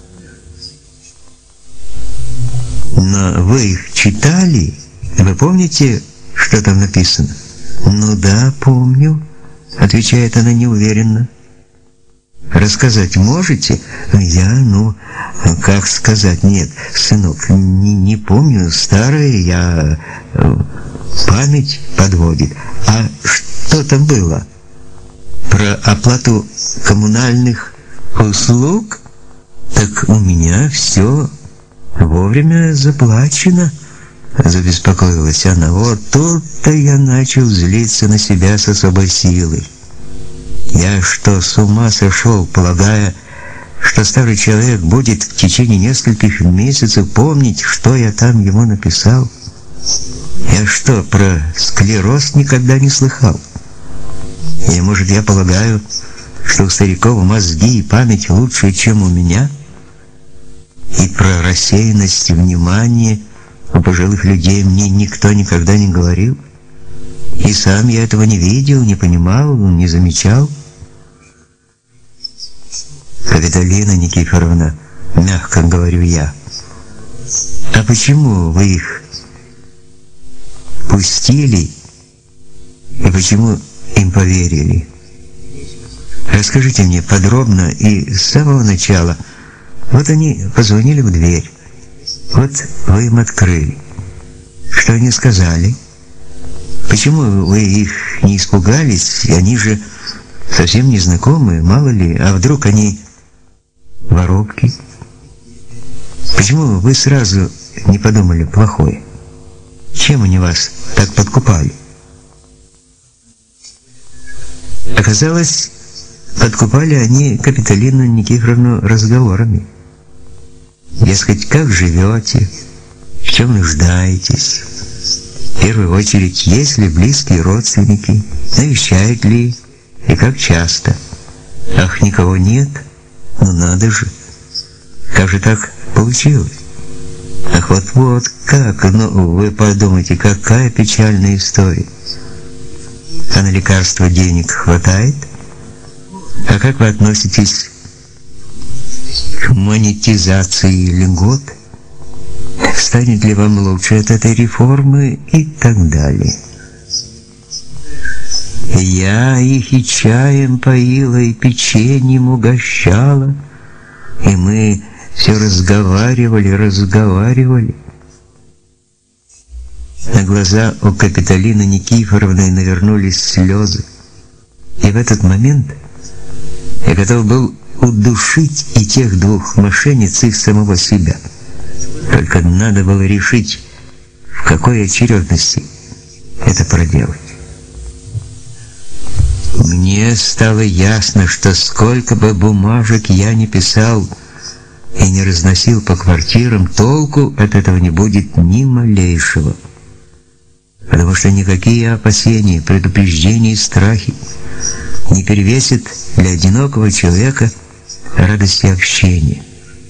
Но вы их читали? Вы помните, что там написано? Ну да, помню, отвечает она неуверенно. Рассказать можете? Я, ну, как сказать? Нет, сынок, не, не помню, старое, я память подводит. А что там было? Про оплату коммунальных услуг? Так у меня все вовремя заплачено, забеспокоилась она. Вот тут-то я начал злиться на себя с особой силой. Я что, с ума сошел, полагая, что старый человек будет в течение нескольких месяцев помнить, что я там ему написал? Я что, про склероз никогда не слыхал? И, может, я полагаю, что у стариков мозги и память лучше, чем у меня? И про рассеянность внимания у пожилых людей мне никто никогда не говорил? И сам я этого не видел, не понимал, не замечал? Капитолина Никифоровна, мягко говорю я, а почему вы их пустили и почему им поверили? Расскажите мне подробно и с самого начала. Вот они позвонили в дверь, вот вы им открыли. Что они сказали? Почему вы их не испугались? Они же совсем незнакомые, мало ли, а вдруг они воровки? Почему вы сразу не подумали плохое? Чем они вас так подкупали? Оказалось, подкупали они Капитолину Никифоровну разговорами. Дескать, как живете, в чем нуждаетесь? В первую очередь, есть ли близкие родственники, навещают ли и как часто? Ах, никого нет? Ну надо же. Как же так получилось? Ах, вот-вот как? Ну, вы подумайте, какая печальная история. А на лекарства денег хватает? А как вы относитесь к монетизации льгот, станет ли вам лучше от этой реформы и так далее. Я их и чаем поила, и печеньем угощала, и мы все разговаривали, разговаривали. На глаза у Капитолины Никифоровны навернулись слезы, и в этот момент я готов был удушить и тех двух мошенниц, и самого себя. Только надо было решить, в какой очередности это проделать. Мне стало ясно, что сколько бы бумажек я ни писал и не разносил по квартирам, толку от этого не будет ни малейшего. Потому что никакие опасения, предупреждения и страхи не перевесят для одинокого человека радости общения.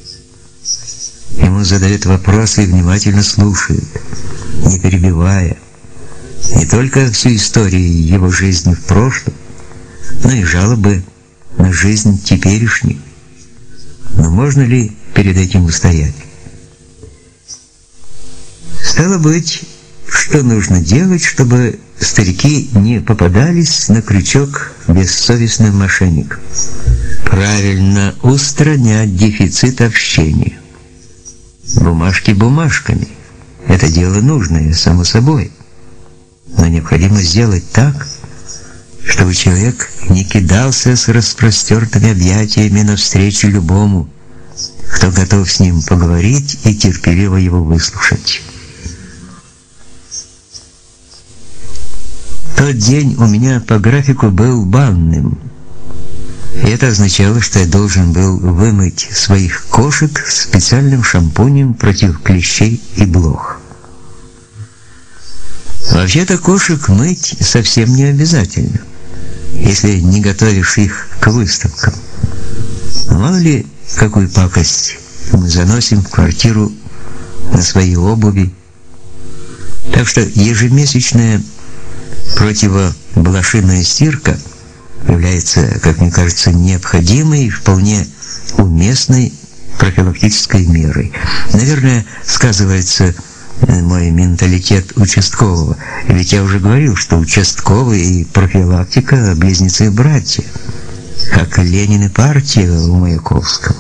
Ему задают вопросы и внимательно слушают, не перебивая, не только всю историю его жизни в прошлом, но и жалобы на жизнь теперешнюю. Но можно ли перед этим устоять? Стало быть, что нужно делать, чтобы старики не попадались на крючок бессовестным мошенникам? Правильно устранять дефицит общения. Бумажки бумажками. Это дело нужное, само собой. Но необходимо сделать так, чтобы человек не кидался с распростертыми объятиями навстречу любому, кто готов с ним поговорить и терпеливо его выслушать. Тот день у меня по графику был банным. И это означало, что я должен был вымыть своих кошек специальным шампунем против клещей и блох. Вообще-то кошек мыть совсем не обязательно, если не готовишь их к выставкам. Мало ли, какую пакость мы заносим в квартиру на своей обуви. Так что ежемесячная противоблошиная стирка является, как мне кажется, необходимой и вполне уместной профилактической мерой. Наверное, сказывается мой менталитет участкового. Ведь я уже говорил, что участковый и профилактика близнецы-братья, как Ленин и партия у Маяковского.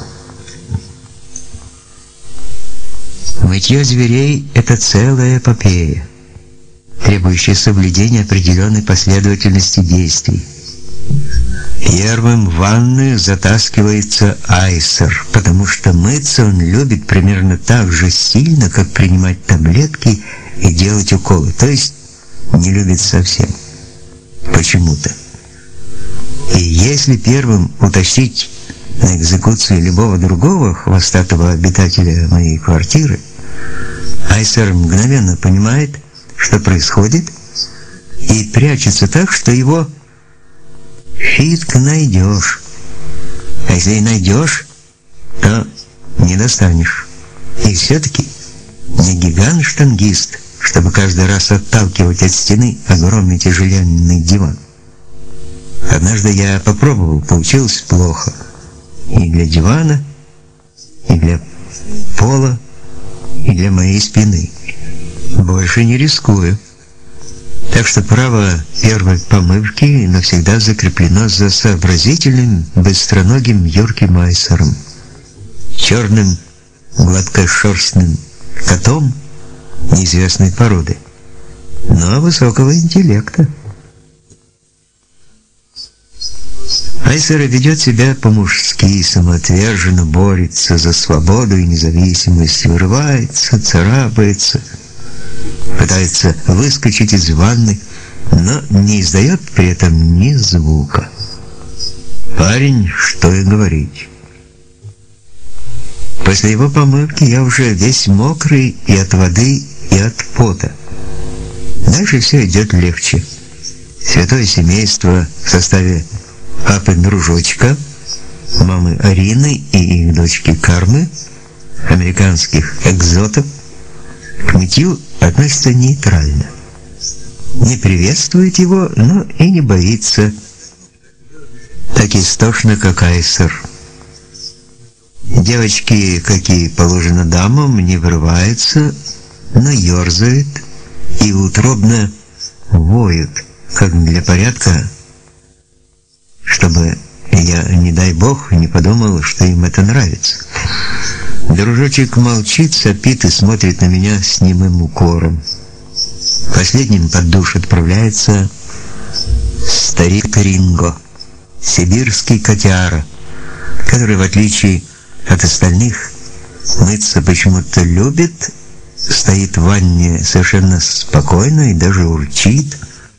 Мытье зверей – это целая эпопея, требующая соблюдения определенной последовательности действий. Первым в ванную затаскивается Айсер, потому что мыться он любит примерно так же сильно, как принимать таблетки и делать уколы, то есть не любит совсем. Почему-то. И если первым утащить на экзекуцию любого другого хвостатого обитателя моей квартиры, Айсер мгновенно понимает, что происходит, и прячется так, что его фиг найдешь. А если и найдешь, то не достанешь. И все-таки не гигант-штангист, чтобы каждый раз отталкивать от стены огромный тяжеленный диван. Однажды я попробовал, получилось плохо. И для дивана, и для пола, и для моей спины. Больше не рискую. Так что право первой помывки навсегда закреплено за сообразительным, быстроногим юрким Айсером, черным, гладкошерстным котом неизвестной породы, но высокого интеллекта. Айсер ведет себя по-мужски, самоотверженно борется за свободу и независимость, вырывается, царапается, пытается выскочить из ванны, но не издает при этом ни звука. Парень, что и говорить. После его помывки я уже весь мокрый и от воды, и от пота. Дальше все идет легче. Святое семейство в составе папы дружочка, мамы Арины и их дочки Кармы, американских экзотов, к мытью относится нейтрально. Не приветствует его, но и не боится так истошно, как Айсер. Девочки, как и положено дамам, не вырываются, но ёрзают и утробно воют, как для порядка, чтобы я, не дай бог, не подумал, что им это нравится. Дружочек молчит, сопит и смотрит на меня с немым укором. Последним под душ отправляется старик Ринго, сибирский котяра, который, в отличие от остальных, мыться почему-то любит, стоит в ванне совершенно спокойно и даже урчит,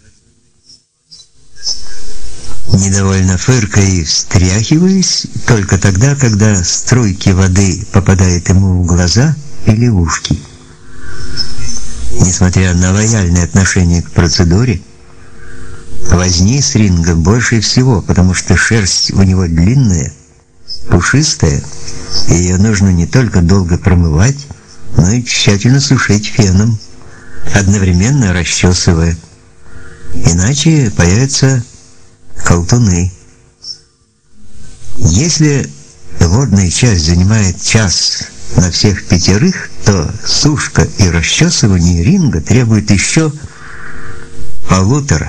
недовольно фыркая и встряхиваясь только тогда, когда струйки воды попадают ему в глаза или в ушки. Несмотря на лояльное отношение к процедуре, возни с Ринго больше всего, потому что шерсть у него длинная, пушистая, и ее нужно не только долго промывать, но и тщательно сушить феном, одновременно расчесывая. Иначе появятся колтуны. Если водная часть занимает час на всех пятерых, то сушка и расчесывание Ринго требует еще полутора.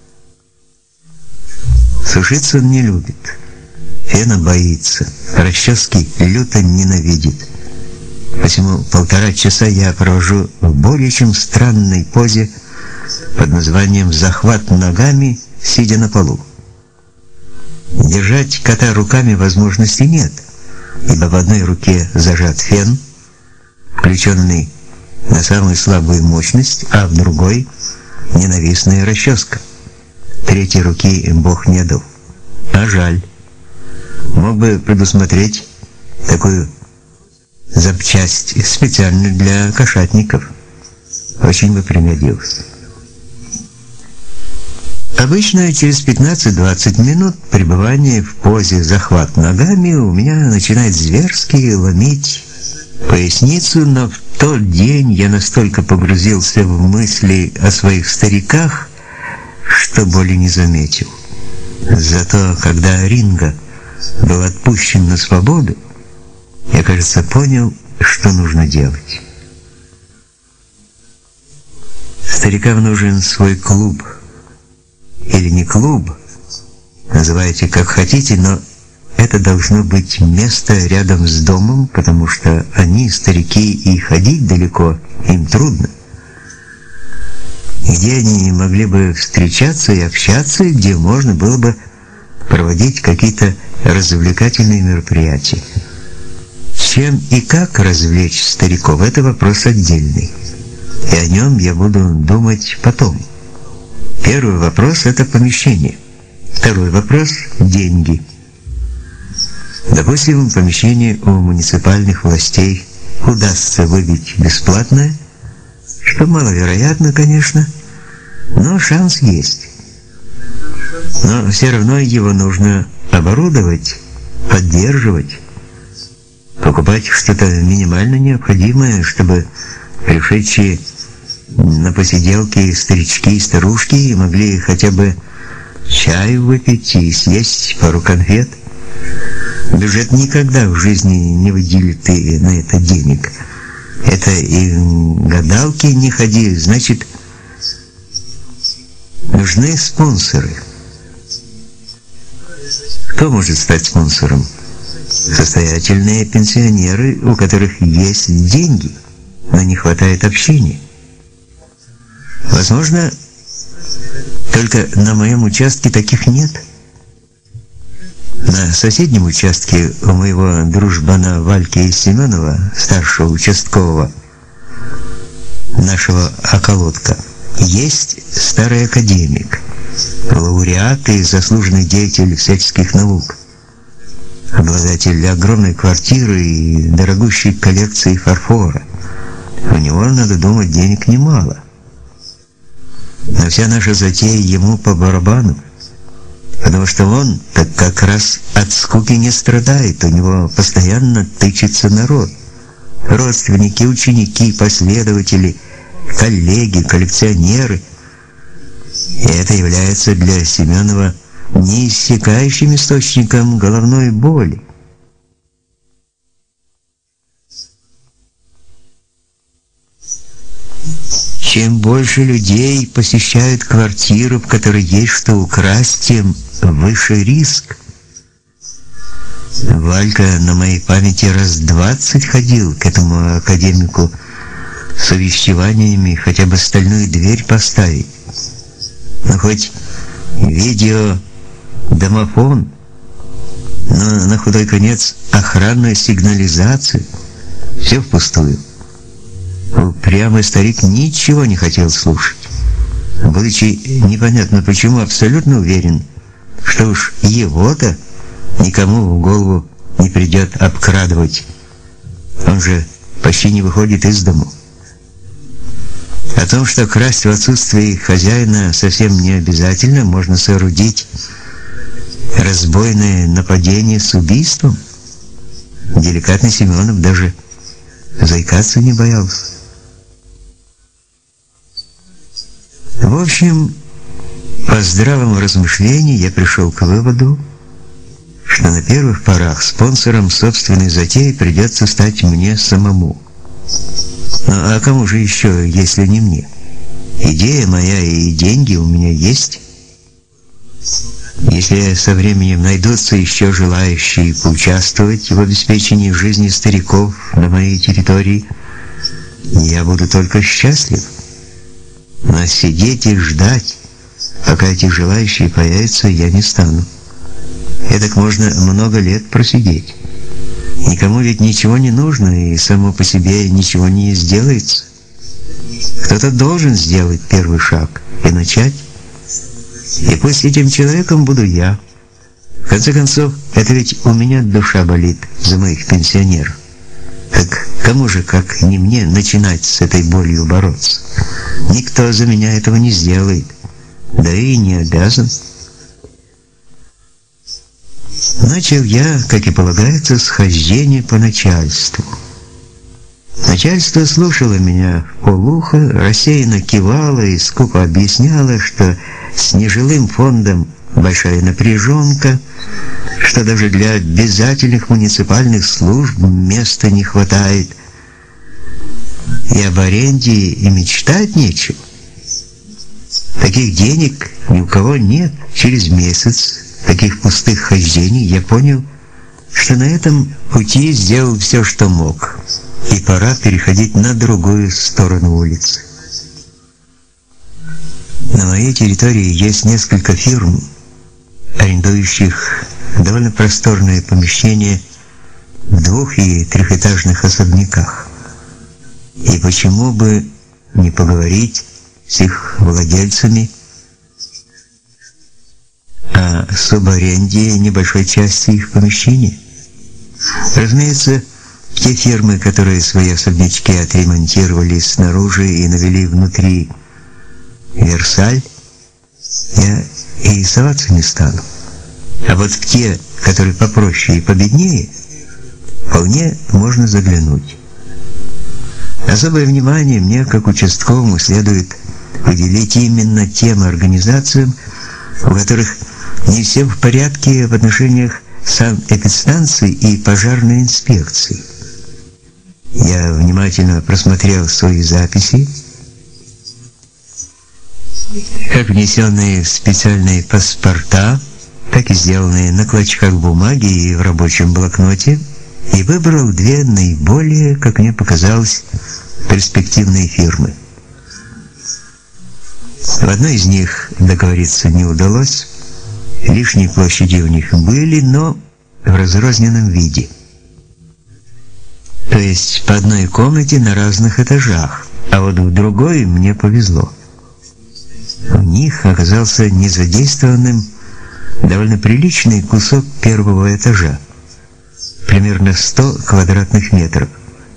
Сушиться он не любит, фена боится, расчески люто ненавидит. Посему полтора часа я провожу в более чем странной позе под названием «захват ногами, сидя на полу». Держать кота руками возможности нет, ибо в одной руке зажат фен, включенный на самую слабую мощность, а в другой ненавистная расческа. Третьей руки Бог не дал. А жаль. Мог бы предусмотреть такую запчасть специально для кошатников. Очень бы пригодился. Обычно через пятнадцать-двадцать минут пребывания в позе захват ногами у меня начинает зверски ломить поясницу, но в тот день я настолько погрузился в мысли о своих стариках, что боли не заметил. Зато когда Ринго был отпущен на свободу, я, кажется, понял, что нужно делать. Старикам нужен свой клуб. Или не клуб, называйте как хотите, но это должно быть место рядом с домом, потому что они, старики, и ходить далеко им трудно. Где они могли бы встречаться и общаться, и где можно было бы проводить какие-то развлекательные мероприятия. Чем и как развлечь стариков – это вопрос отдельный, и о нем я буду думать потом. Первый вопрос – это помещение. Второй вопрос – деньги. Допустим, помещение у муниципальных властей удастся выбить бесплатное, что маловероятно, конечно, но шанс есть. Но все равно его нужно оборудовать, поддерживать, покупать что-то минимально необходимое, чтобы пришедшие на посиделки старички и старушки могли хотя бы чаю выпить и съесть пару конфет. Бюджет никогда в жизни не выделит и на это денег. Это и гадалки не ходи, значит, нужны спонсоры. Кто может стать спонсором? Состоятельные пенсионеры, у которых есть деньги, но не хватает общения. Возможно, только на моем участке таких нет. На соседнем участке у моего дружбана Вальки Семенова, старшего участкового, нашего околотка, есть старый академик, лауреат и заслуженный деятель всяческих наук, обладатель огромной квартиры и дорогущей коллекции фарфора. У него, надо думать, денег немало. Но вся наша затея ему по барабану, потому что он так как раз от скуки не страдает, у него постоянно тычется народ. Родственники, ученики, последователи, коллеги, коллекционеры. И это является для Семенова неиссякающим источником головной боли. Чем больше людей посещают квартиру, в которой есть что украсть, тем выше риск. Валька на моей памяти раз двадцать ходил к этому академику с увещеваниями хотя бы стальную дверь поставить. Ну хоть видеодомофон, но на худой конец охранную сигнализацию. Все впустую. Упрямый старик ничего не хотел слушать. Будучи непонятно почему абсолютно уверен, что уж его-то никому в голову не придет обкрадывать. Он же почти не выходит из дому. О том, что красть в отсутствии хозяина совсем не обязательно, можно соорудить разбойное нападение с убийством. Деликатный Семенов даже заикаться не боялся. В общем, по здравому размышлению я пришел к выводу, что на первых порах спонсором собственной затеи придется стать мне самому. Ну, а кому же еще, если не мне? Идея моя и деньги у меня есть. Если со временем найдутся еще желающие поучаствовать в обеспечении жизни стариков на моей территории, я буду только счастлив. Но сидеть и ждать, пока эти желающие появятся, я не стану. Эдак можно много лет просидеть. Никому ведь ничего не нужно, и само по себе ничего не сделается. Кто-то должен сделать первый шаг и начать. И пусть этим человеком буду я. В конце концов, это ведь у меня душа болит за моих пенсионеров. Так кому же, как не мне, начинать с этой болью бороться? Никто за меня этого не сделает, да и не обязан. Начал я, как и полагается, с хождения по начальству. Начальство слушало меня вполуха, рассеянно кивало и скупо объясняло, что с нежилым фондом большая напряженка, что даже для обязательных муниципальных служб места не хватает, и об аренде и мечтать нечего. Таких денег ни у кого нет. Через месяц таких пустых хождений я понял, что на этом пути сделал все, что мог, и пора переходить на другую сторону улицы. На моей территории есть несколько фирм, арендующих довольно просторные помещения в двух- и трехэтажных особняках. И почему бы не поговорить с их владельцами о субаренде небольшой части их помещений? Разумеется, те фирмы, которые свои особнячки отремонтировали снаружи и навели внутри Версаль, я и соваться не стану. А вот в те, которые попроще и победнее, вполне можно заглянуть. Особое внимание мне, как участковому, следует уделить именно тем организациям, у которых не все в порядке в отношениях санэпидстанций и пожарной инспекции. Я внимательно просмотрел свои записи, как внесенные в специальные паспорта, так и сделанные на клочках бумаги и в рабочем блокноте, и выбрал две наиболее, как мне показалось, перспективные фирмы. В одной из них договориться не удалось, лишние площади у них были, но в разрозненном виде. То есть по одной комнате на разных этажах, а вот в другой мне повезло. У них оказался незадействованным довольно приличный кусок первого этажа, примерно сто квадратных метров.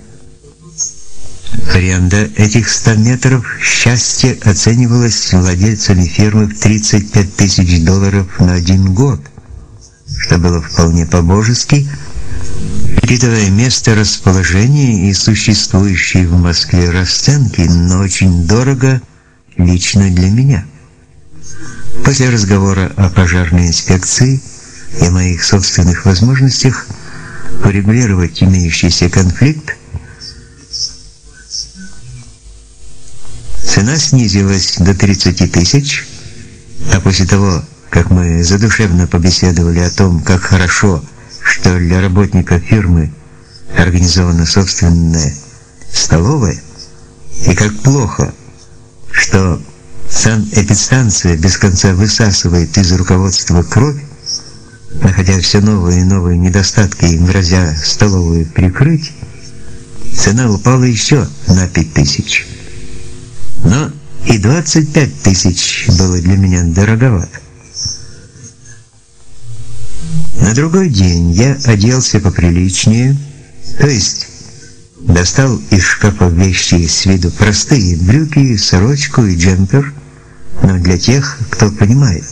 Аренда этих ста метров счастья оценивалась владельцами фирмы в тридцать пять тысяч долларов на один год, что было вполне по-божески, учитывая место расположения и существующие в Москве расценки, но очень дорого лично для меня. После разговора о пожарной инспекции и о моих собственных возможностях урегулировать имеющийся конфликт, Цена снизилась до тридцати тысяч, а после того, как мы задушевно побеседовали о том, как хорошо, что для работников фирмы организована собственная столовая, и как плохо, что санэпидстанция без конца высасывает из руководства кровь, находя все новые и новые недостатки и грозя столовую прикрыть, цена упала еще на пять тысяч. Но и двадцать пять тысяч было для меня дороговато. На другой день я оделся поприличнее, то есть достал из шкафа вещи с виду простые брюки, сорочку и джемпер, но для тех, кто понимает.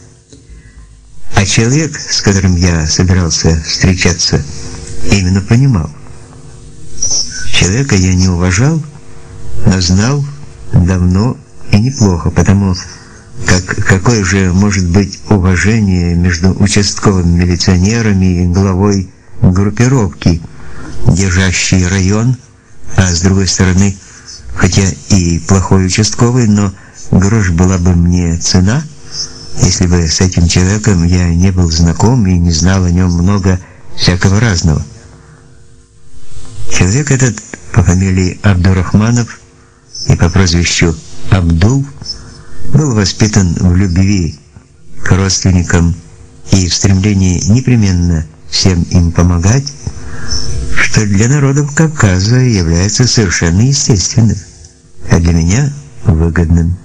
А человек, с которым я собирался встречаться, именно понимал. Человека я не уважал, но знал давно и неплохо, потому как какое же может быть уважение между участковыми милиционерами и главой группировки, держащей район, а с другой стороны, хотя и плохой участковый, но грош была бы мне цена, если бы с этим человеком я не был знаком и не знал о нем много всякого разного. Человек этот по фамилии Абдурахманов и по прозвищу Абдул был воспитан в любви к родственникам и в стремлении непременно всем им помогать, что для народов Кавказа является совершенно естественным, а для меня выгодным.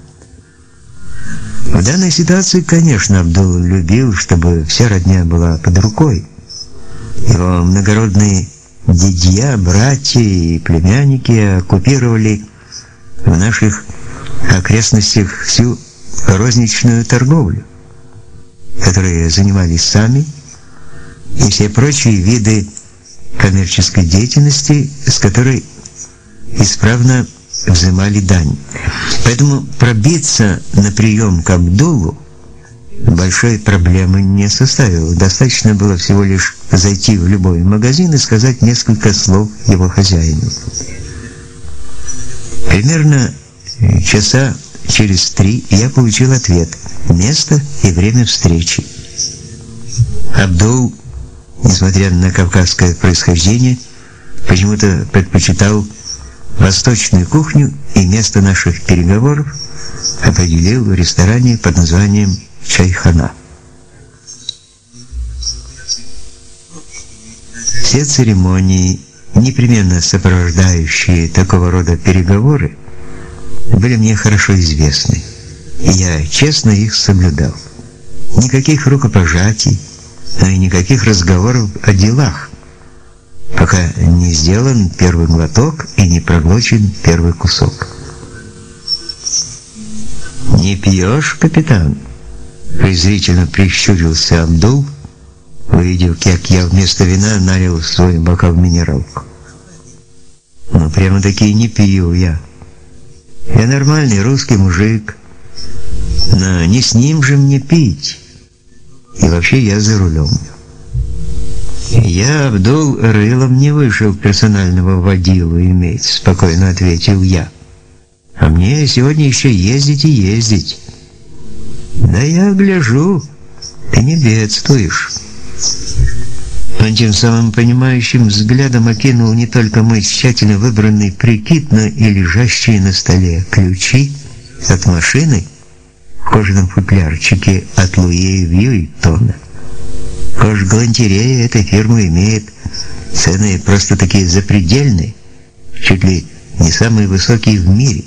В данной ситуации, конечно, Абдул любил, чтобы вся родня была под рукой. Его многородные дядья, братья и племянники оккупировали в наших окрестностях всю розничную торговлю, которые занимались сами, и все прочие виды коммерческой деятельности, с которой исправно взимали дань. Поэтому пробиться на прием к Абдулу большой проблемы не составило. Достаточно было всего лишь зайти в любой магазин и сказать несколько слов его хозяину. Примерно часа через три я получил ответ: место и время встречи. Абдул, несмотря на кавказское происхождение, почему-то предпочитал восточную кухню, и место наших переговоров определил в ресторане под названием Чайхана. Все церемонии, непременно сопровождающие такого рода переговоры, были мне хорошо известны, и я честно их соблюдал. Никаких рукопожатий, но и никаких разговоров о делах, пока не сделан первый глоток и не проглочен первый кусок. «Не пьешь, капитан?» — презрительно прищурился Абдул, увидев, как я вместо вина налил в свой бокал минералку. «Ну, прямо-таки не пью я. Я нормальный русский мужик, но не с ним же мне пить. И вообще я за рулем». «Я, Абдул, рылом не вышел персонального водилу иметь», — спокойно ответил я. «А мне сегодня еще ездить и ездить». «Да я гляжу, ты не бедствуешь». Он тем самым понимающим взглядом окинул не только мой тщательно выбранный прикид, но и лежащие на столе ключи от машины в кожаном футлярчике от Луи Вьюитона. Кожгалантерея этой фирмы имеет цены просто такие запредельные, чуть ли не самые высокие в мире.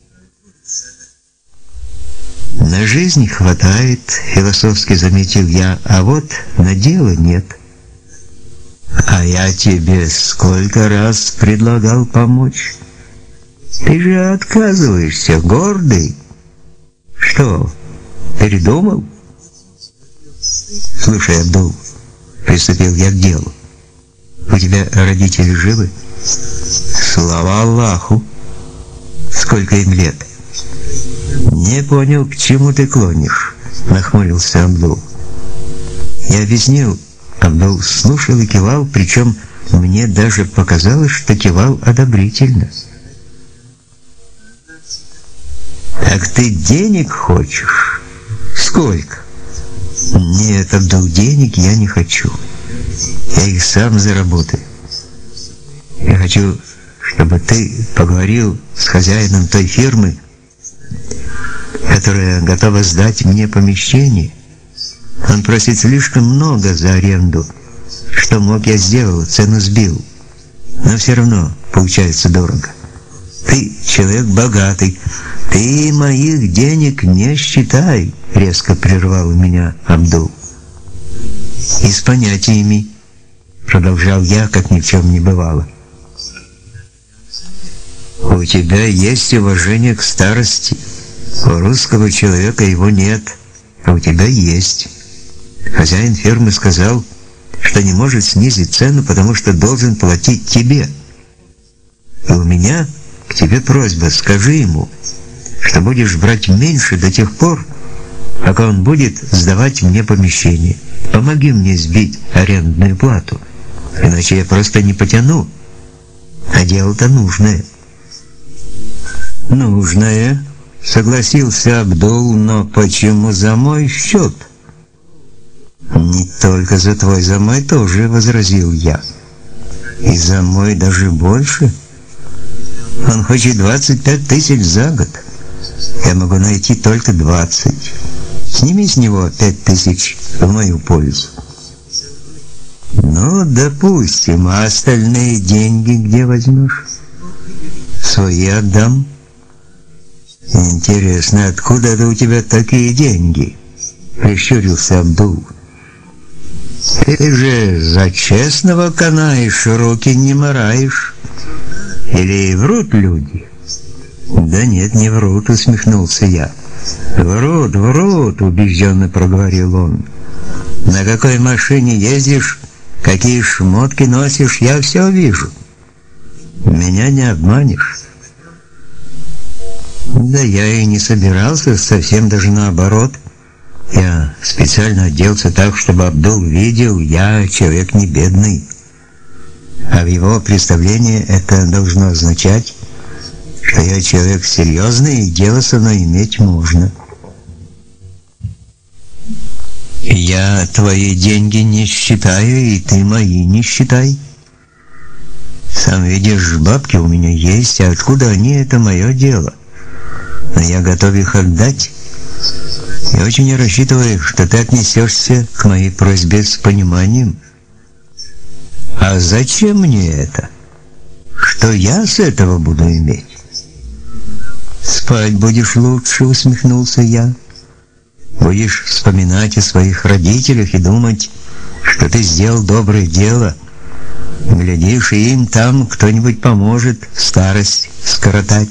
«На жизнь хватает», — философски заметил я, — «а вот на дело нет». «А я тебе сколько раз предлагал помочь? Ты же отказываешься, гордый. Что, передумал?» «Слушай, Абдул», — приступил я к делу, — «у тебя родители живы?» «Слава Аллаху! Сколько им лет?» «Не понял, к чему ты клонишь», — нахмурился Абдул. Я объяснил. Абдул слушал и кивал, причем мне даже показалось, что кивал одобрительно. Так ты денег хочешь? Сколько? Нет, Абдул, денег я не хочу. Я их сам заработаю. Я хочу, чтобы ты поговорил с хозяином той фирмы, которая готова сдать мне помещение. Он просит слишком много за аренду. Что мог, я сделал, цену сбил. Но все равно получается дорого. Ты человек богатый. Ты моих денег не считай, резко прервал меня Абдул. И с понятиями, продолжал я, как ни в чем не бывало. У тебя есть уважение к старости. У русского человека его нет, а у тебя есть. Хозяин фирмы сказал, что не может снизить цену, потому что должен платить тебе. И у меня к тебе просьба, скажи ему, что будешь брать меньше до тех пор, пока он будет сдавать мне помещение. Помоги мне сбить арендную плату, иначе я просто не потяну. А дело-то нужное. Нужное, согласился Абдул, но почему за мой счет? Не только за твой, за мой тоже, возразил я. И за мой даже больше. Он хочет двадцать пять тысяч за год. Я могу найти только двадцать. Сними с него пять тысяч в мою пользу. Ну, допустим, а остальные деньги где возьмешь? Свои отдам. Интересно, откуда это у тебя такие деньги? Прищурился Абдул. Ты же за честного канаешь, руки не мораешь. Или врут люди? Да нет, не врут, усмехнулся я. Врут, врут, убежденно проговорил он. На какой машине ездишь, какие шмотки носишь, я все вижу. Меня не обманешь. Да я и не собирался, совсем даже наоборот. Я специально оделся так, чтобы Абдул видел, я человек не бедный. А в его представлении это должно означать, что я человек серьезный, и дело со мной иметь можно. Я твои деньги не считаю, и ты мои не считай. Сам видишь, бабки у меня есть, а откуда они, это мое дело. Но я готов их отдать. И очень рассчитываю, что ты отнесешься к моей просьбе с пониманием. А зачем мне это? Что я с этого буду иметь? Спать будешь лучше, усмехнулся я. Будешь вспоминать о своих родителях и думать, что ты сделал доброе дело. Глядишь, и им там кто-нибудь поможет старость скоротать.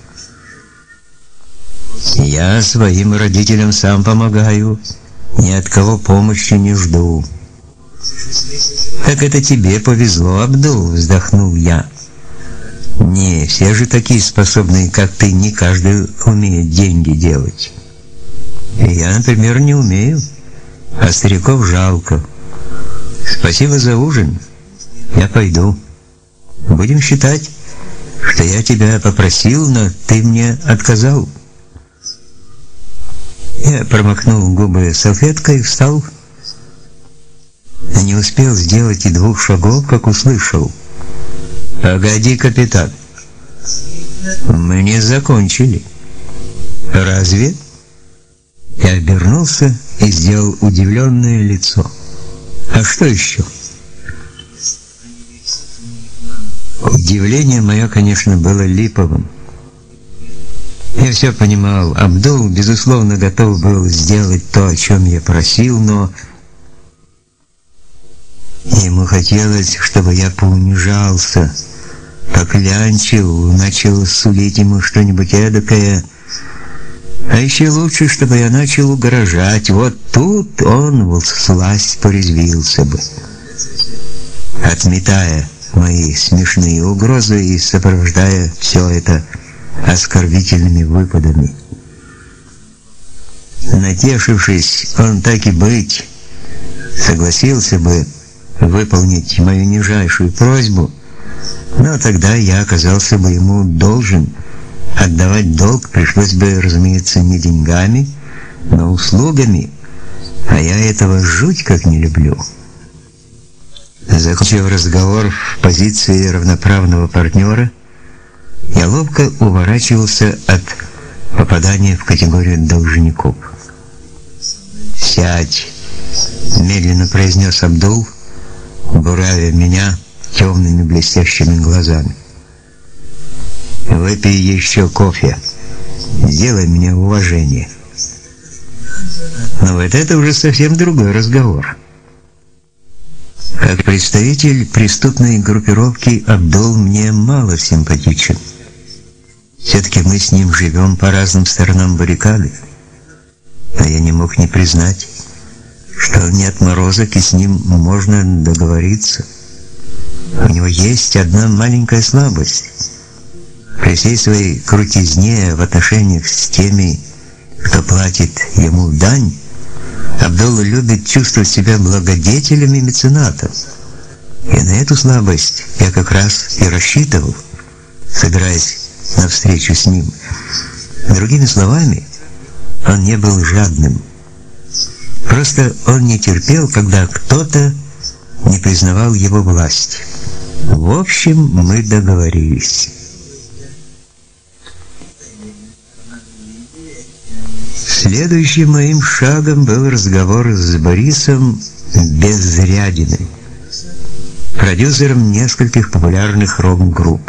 Я своим родителям сам помогаю, ни от кого помощи не жду. Так это тебе повезло, Абдул, вздохнул я. Не, все же такие способные, как ты, не каждый умеет деньги делать. Я, например, не умею, а стариков жалко. Спасибо за ужин. Я пойду. Будем считать, что я тебя попросил, но ты мне отказал. Я промокнул губы салфеткой и встал. Не успел сделать и двух шагов, как услышал: «Погоди, капитан, мы не закончили». «Разве?» Я обернулся и сделал удивленное лицо. «А что еще?» Удивление мое, конечно, было липовым. Я все понимал. Абдул, безусловно, готов был сделать то, о чем я просил, но ему хотелось, чтобы я поунижался, поклянчил, начал сулить ему что-нибудь эдакое. А еще лучше, чтобы я начал угрожать. Вот тут он всласть порезвился бы, отметая мои смешные угрозы и сопровождая все это оскорбительными выпадами. Натешившись, он так и быть согласился бы выполнить мою нижайшую просьбу, но тогда я оказался бы ему должен, Отдавать долг пришлось бы, разумеется, не деньгами, но услугами, а я этого жуть как не люблю. Закончив разговор в позиции равноправного партнера, я ловко уворачивался от попадания в категорию должников. «Сядь», — медленно произнес Абдул, буравя меня темными блестящими глазами. «Выпей еще кофе. Сделай мне уважение». Но вот это уже совсем другой разговор. Как представитель преступной группировки Абдул мне мало симпатичен. Все-таки мы с ним живем по разным сторонам баррикады. А я не мог не признать, что он не отморозок, и с ним можно договориться. У него есть одна маленькая слабость. При всей своей крутизне в отношениях с теми, кто платит ему дань, Абдул любит чувствовать себя благодетелем и меценатом. И на эту слабость я как раз и рассчитывал, собираясь на встречу с ним. Другими словами, он не был жадным. Просто он не терпел, когда кто-то не признавал его власть. В общем, мы договорились. Следующим моим шагом был разговор с Борисом Безрядиным, продюсером нескольких популярных рок-групп.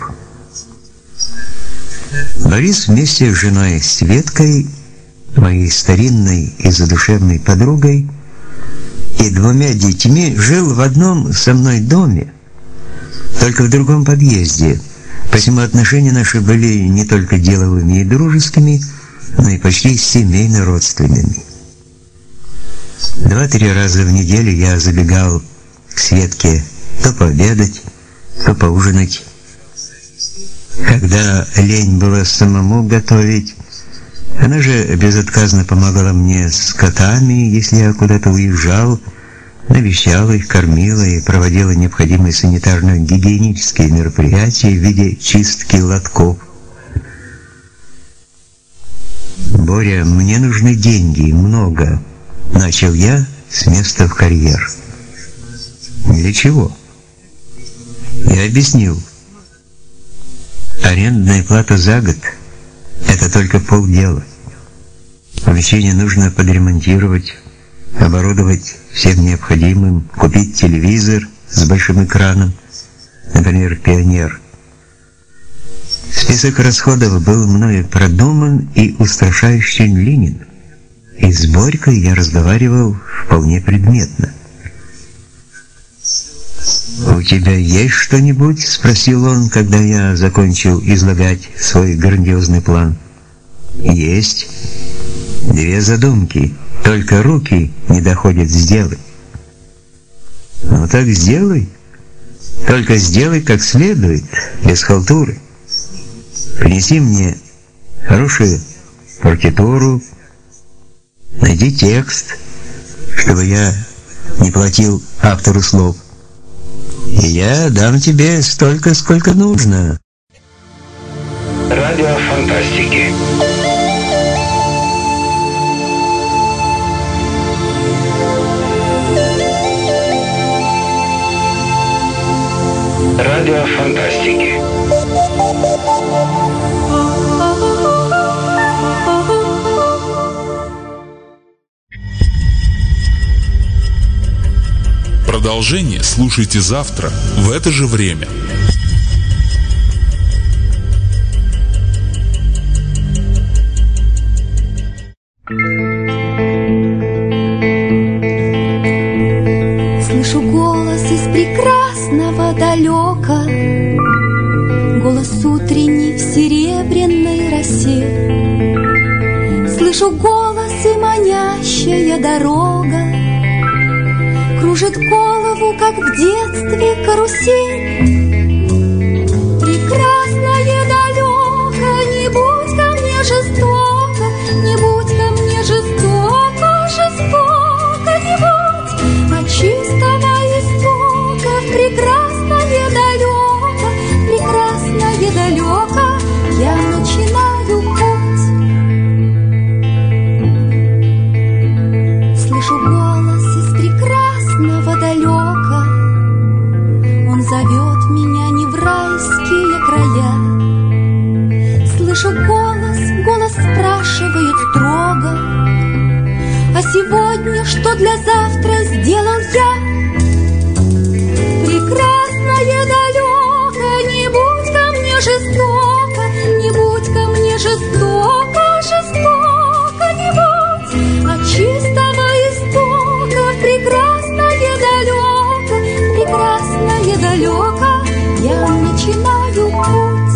Борис вместе с женой Светкой, моей старинной и задушевной подругой, и двумя детьми жил в одном со мной доме, только в другом подъезде. Посему отношения наши были не только деловыми и дружескими, но и почти семейно-родственными. Два-три раза в неделю я забегал к Светке то пообедать, то поужинать. Когда лень было самому готовить, она же безотказно помогала мне с котами, если я куда-то уезжал, навещала их, кормила и проводила необходимые санитарно-гигиенические мероприятия в виде чистки лотков. «Боря, мне нужны деньги, много», — начал я с места в карьер. «Для чего?» Я объяснил. Арендная плата за год — это только полдела. Помещение нужно подремонтировать, оборудовать всем необходимым, купить телевизор с большим экраном, например, «Пионер». Список расходов был мною продуман и устрашающе длинен, и с Борькой я разговаривал вполне предметно. «У тебя есть что-нибудь?» — спросил он, когда я закончил излагать свой грандиозный план. «Есть. Две задумки, только руки не доходят сделать». «Ну так сделай. Только сделай как следует, без халтуры. Принеси мне хорошую партитуру, найди текст, чтобы я не платил автору слов, и я дам тебе столько, сколько нужно». Радио фантастики. Радио фантастики. Продолжение слушайте завтра в это же время. Слышу голос из прекрасного далека, голос утренний в серебряной росе. Слышу голос и манящая дорога кружит голову, как в детстве карусель. Прекрасное далеко, не будь ко мне жестоко, не будь ко мне жестоко, жестоко не будь. От чистого истока прекрасное далеко, прекрасное далеко я начинаю сегодня, что для завтра сделал я. Прекрасное далеко, не будь ко мне жестоко, не будь ко мне жестоко, жестоко не будь. От чистого истока прекрасное далеко, прекрасное далеко я начинаю путь.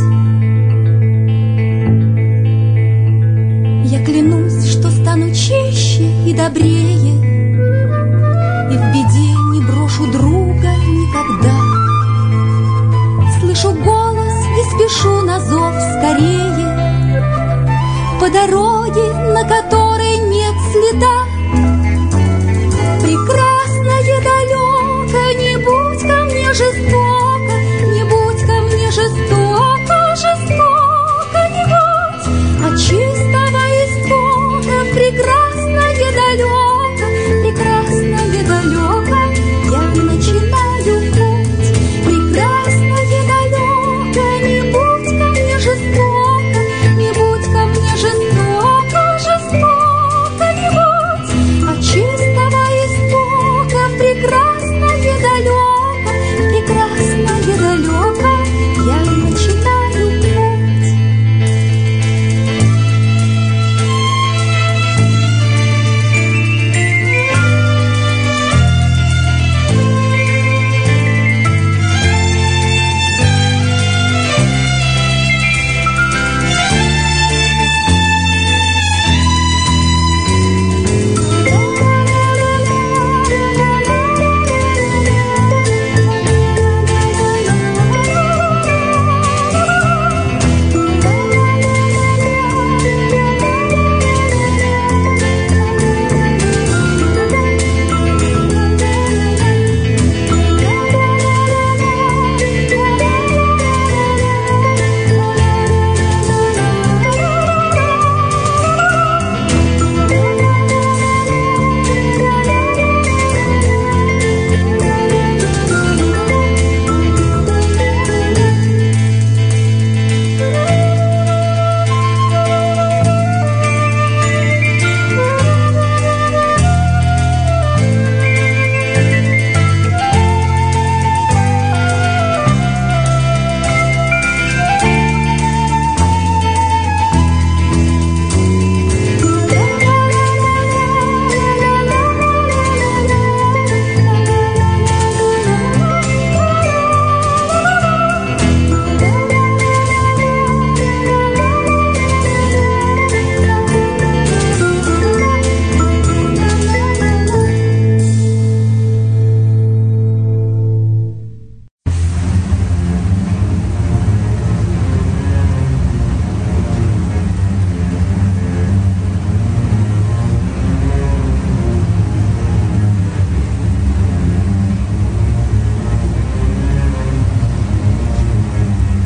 Я клянусь, что стану чище и добрее, и в беде не брошу друга никогда. Слышу голос и спешу на зов скорее, по дороге, на которой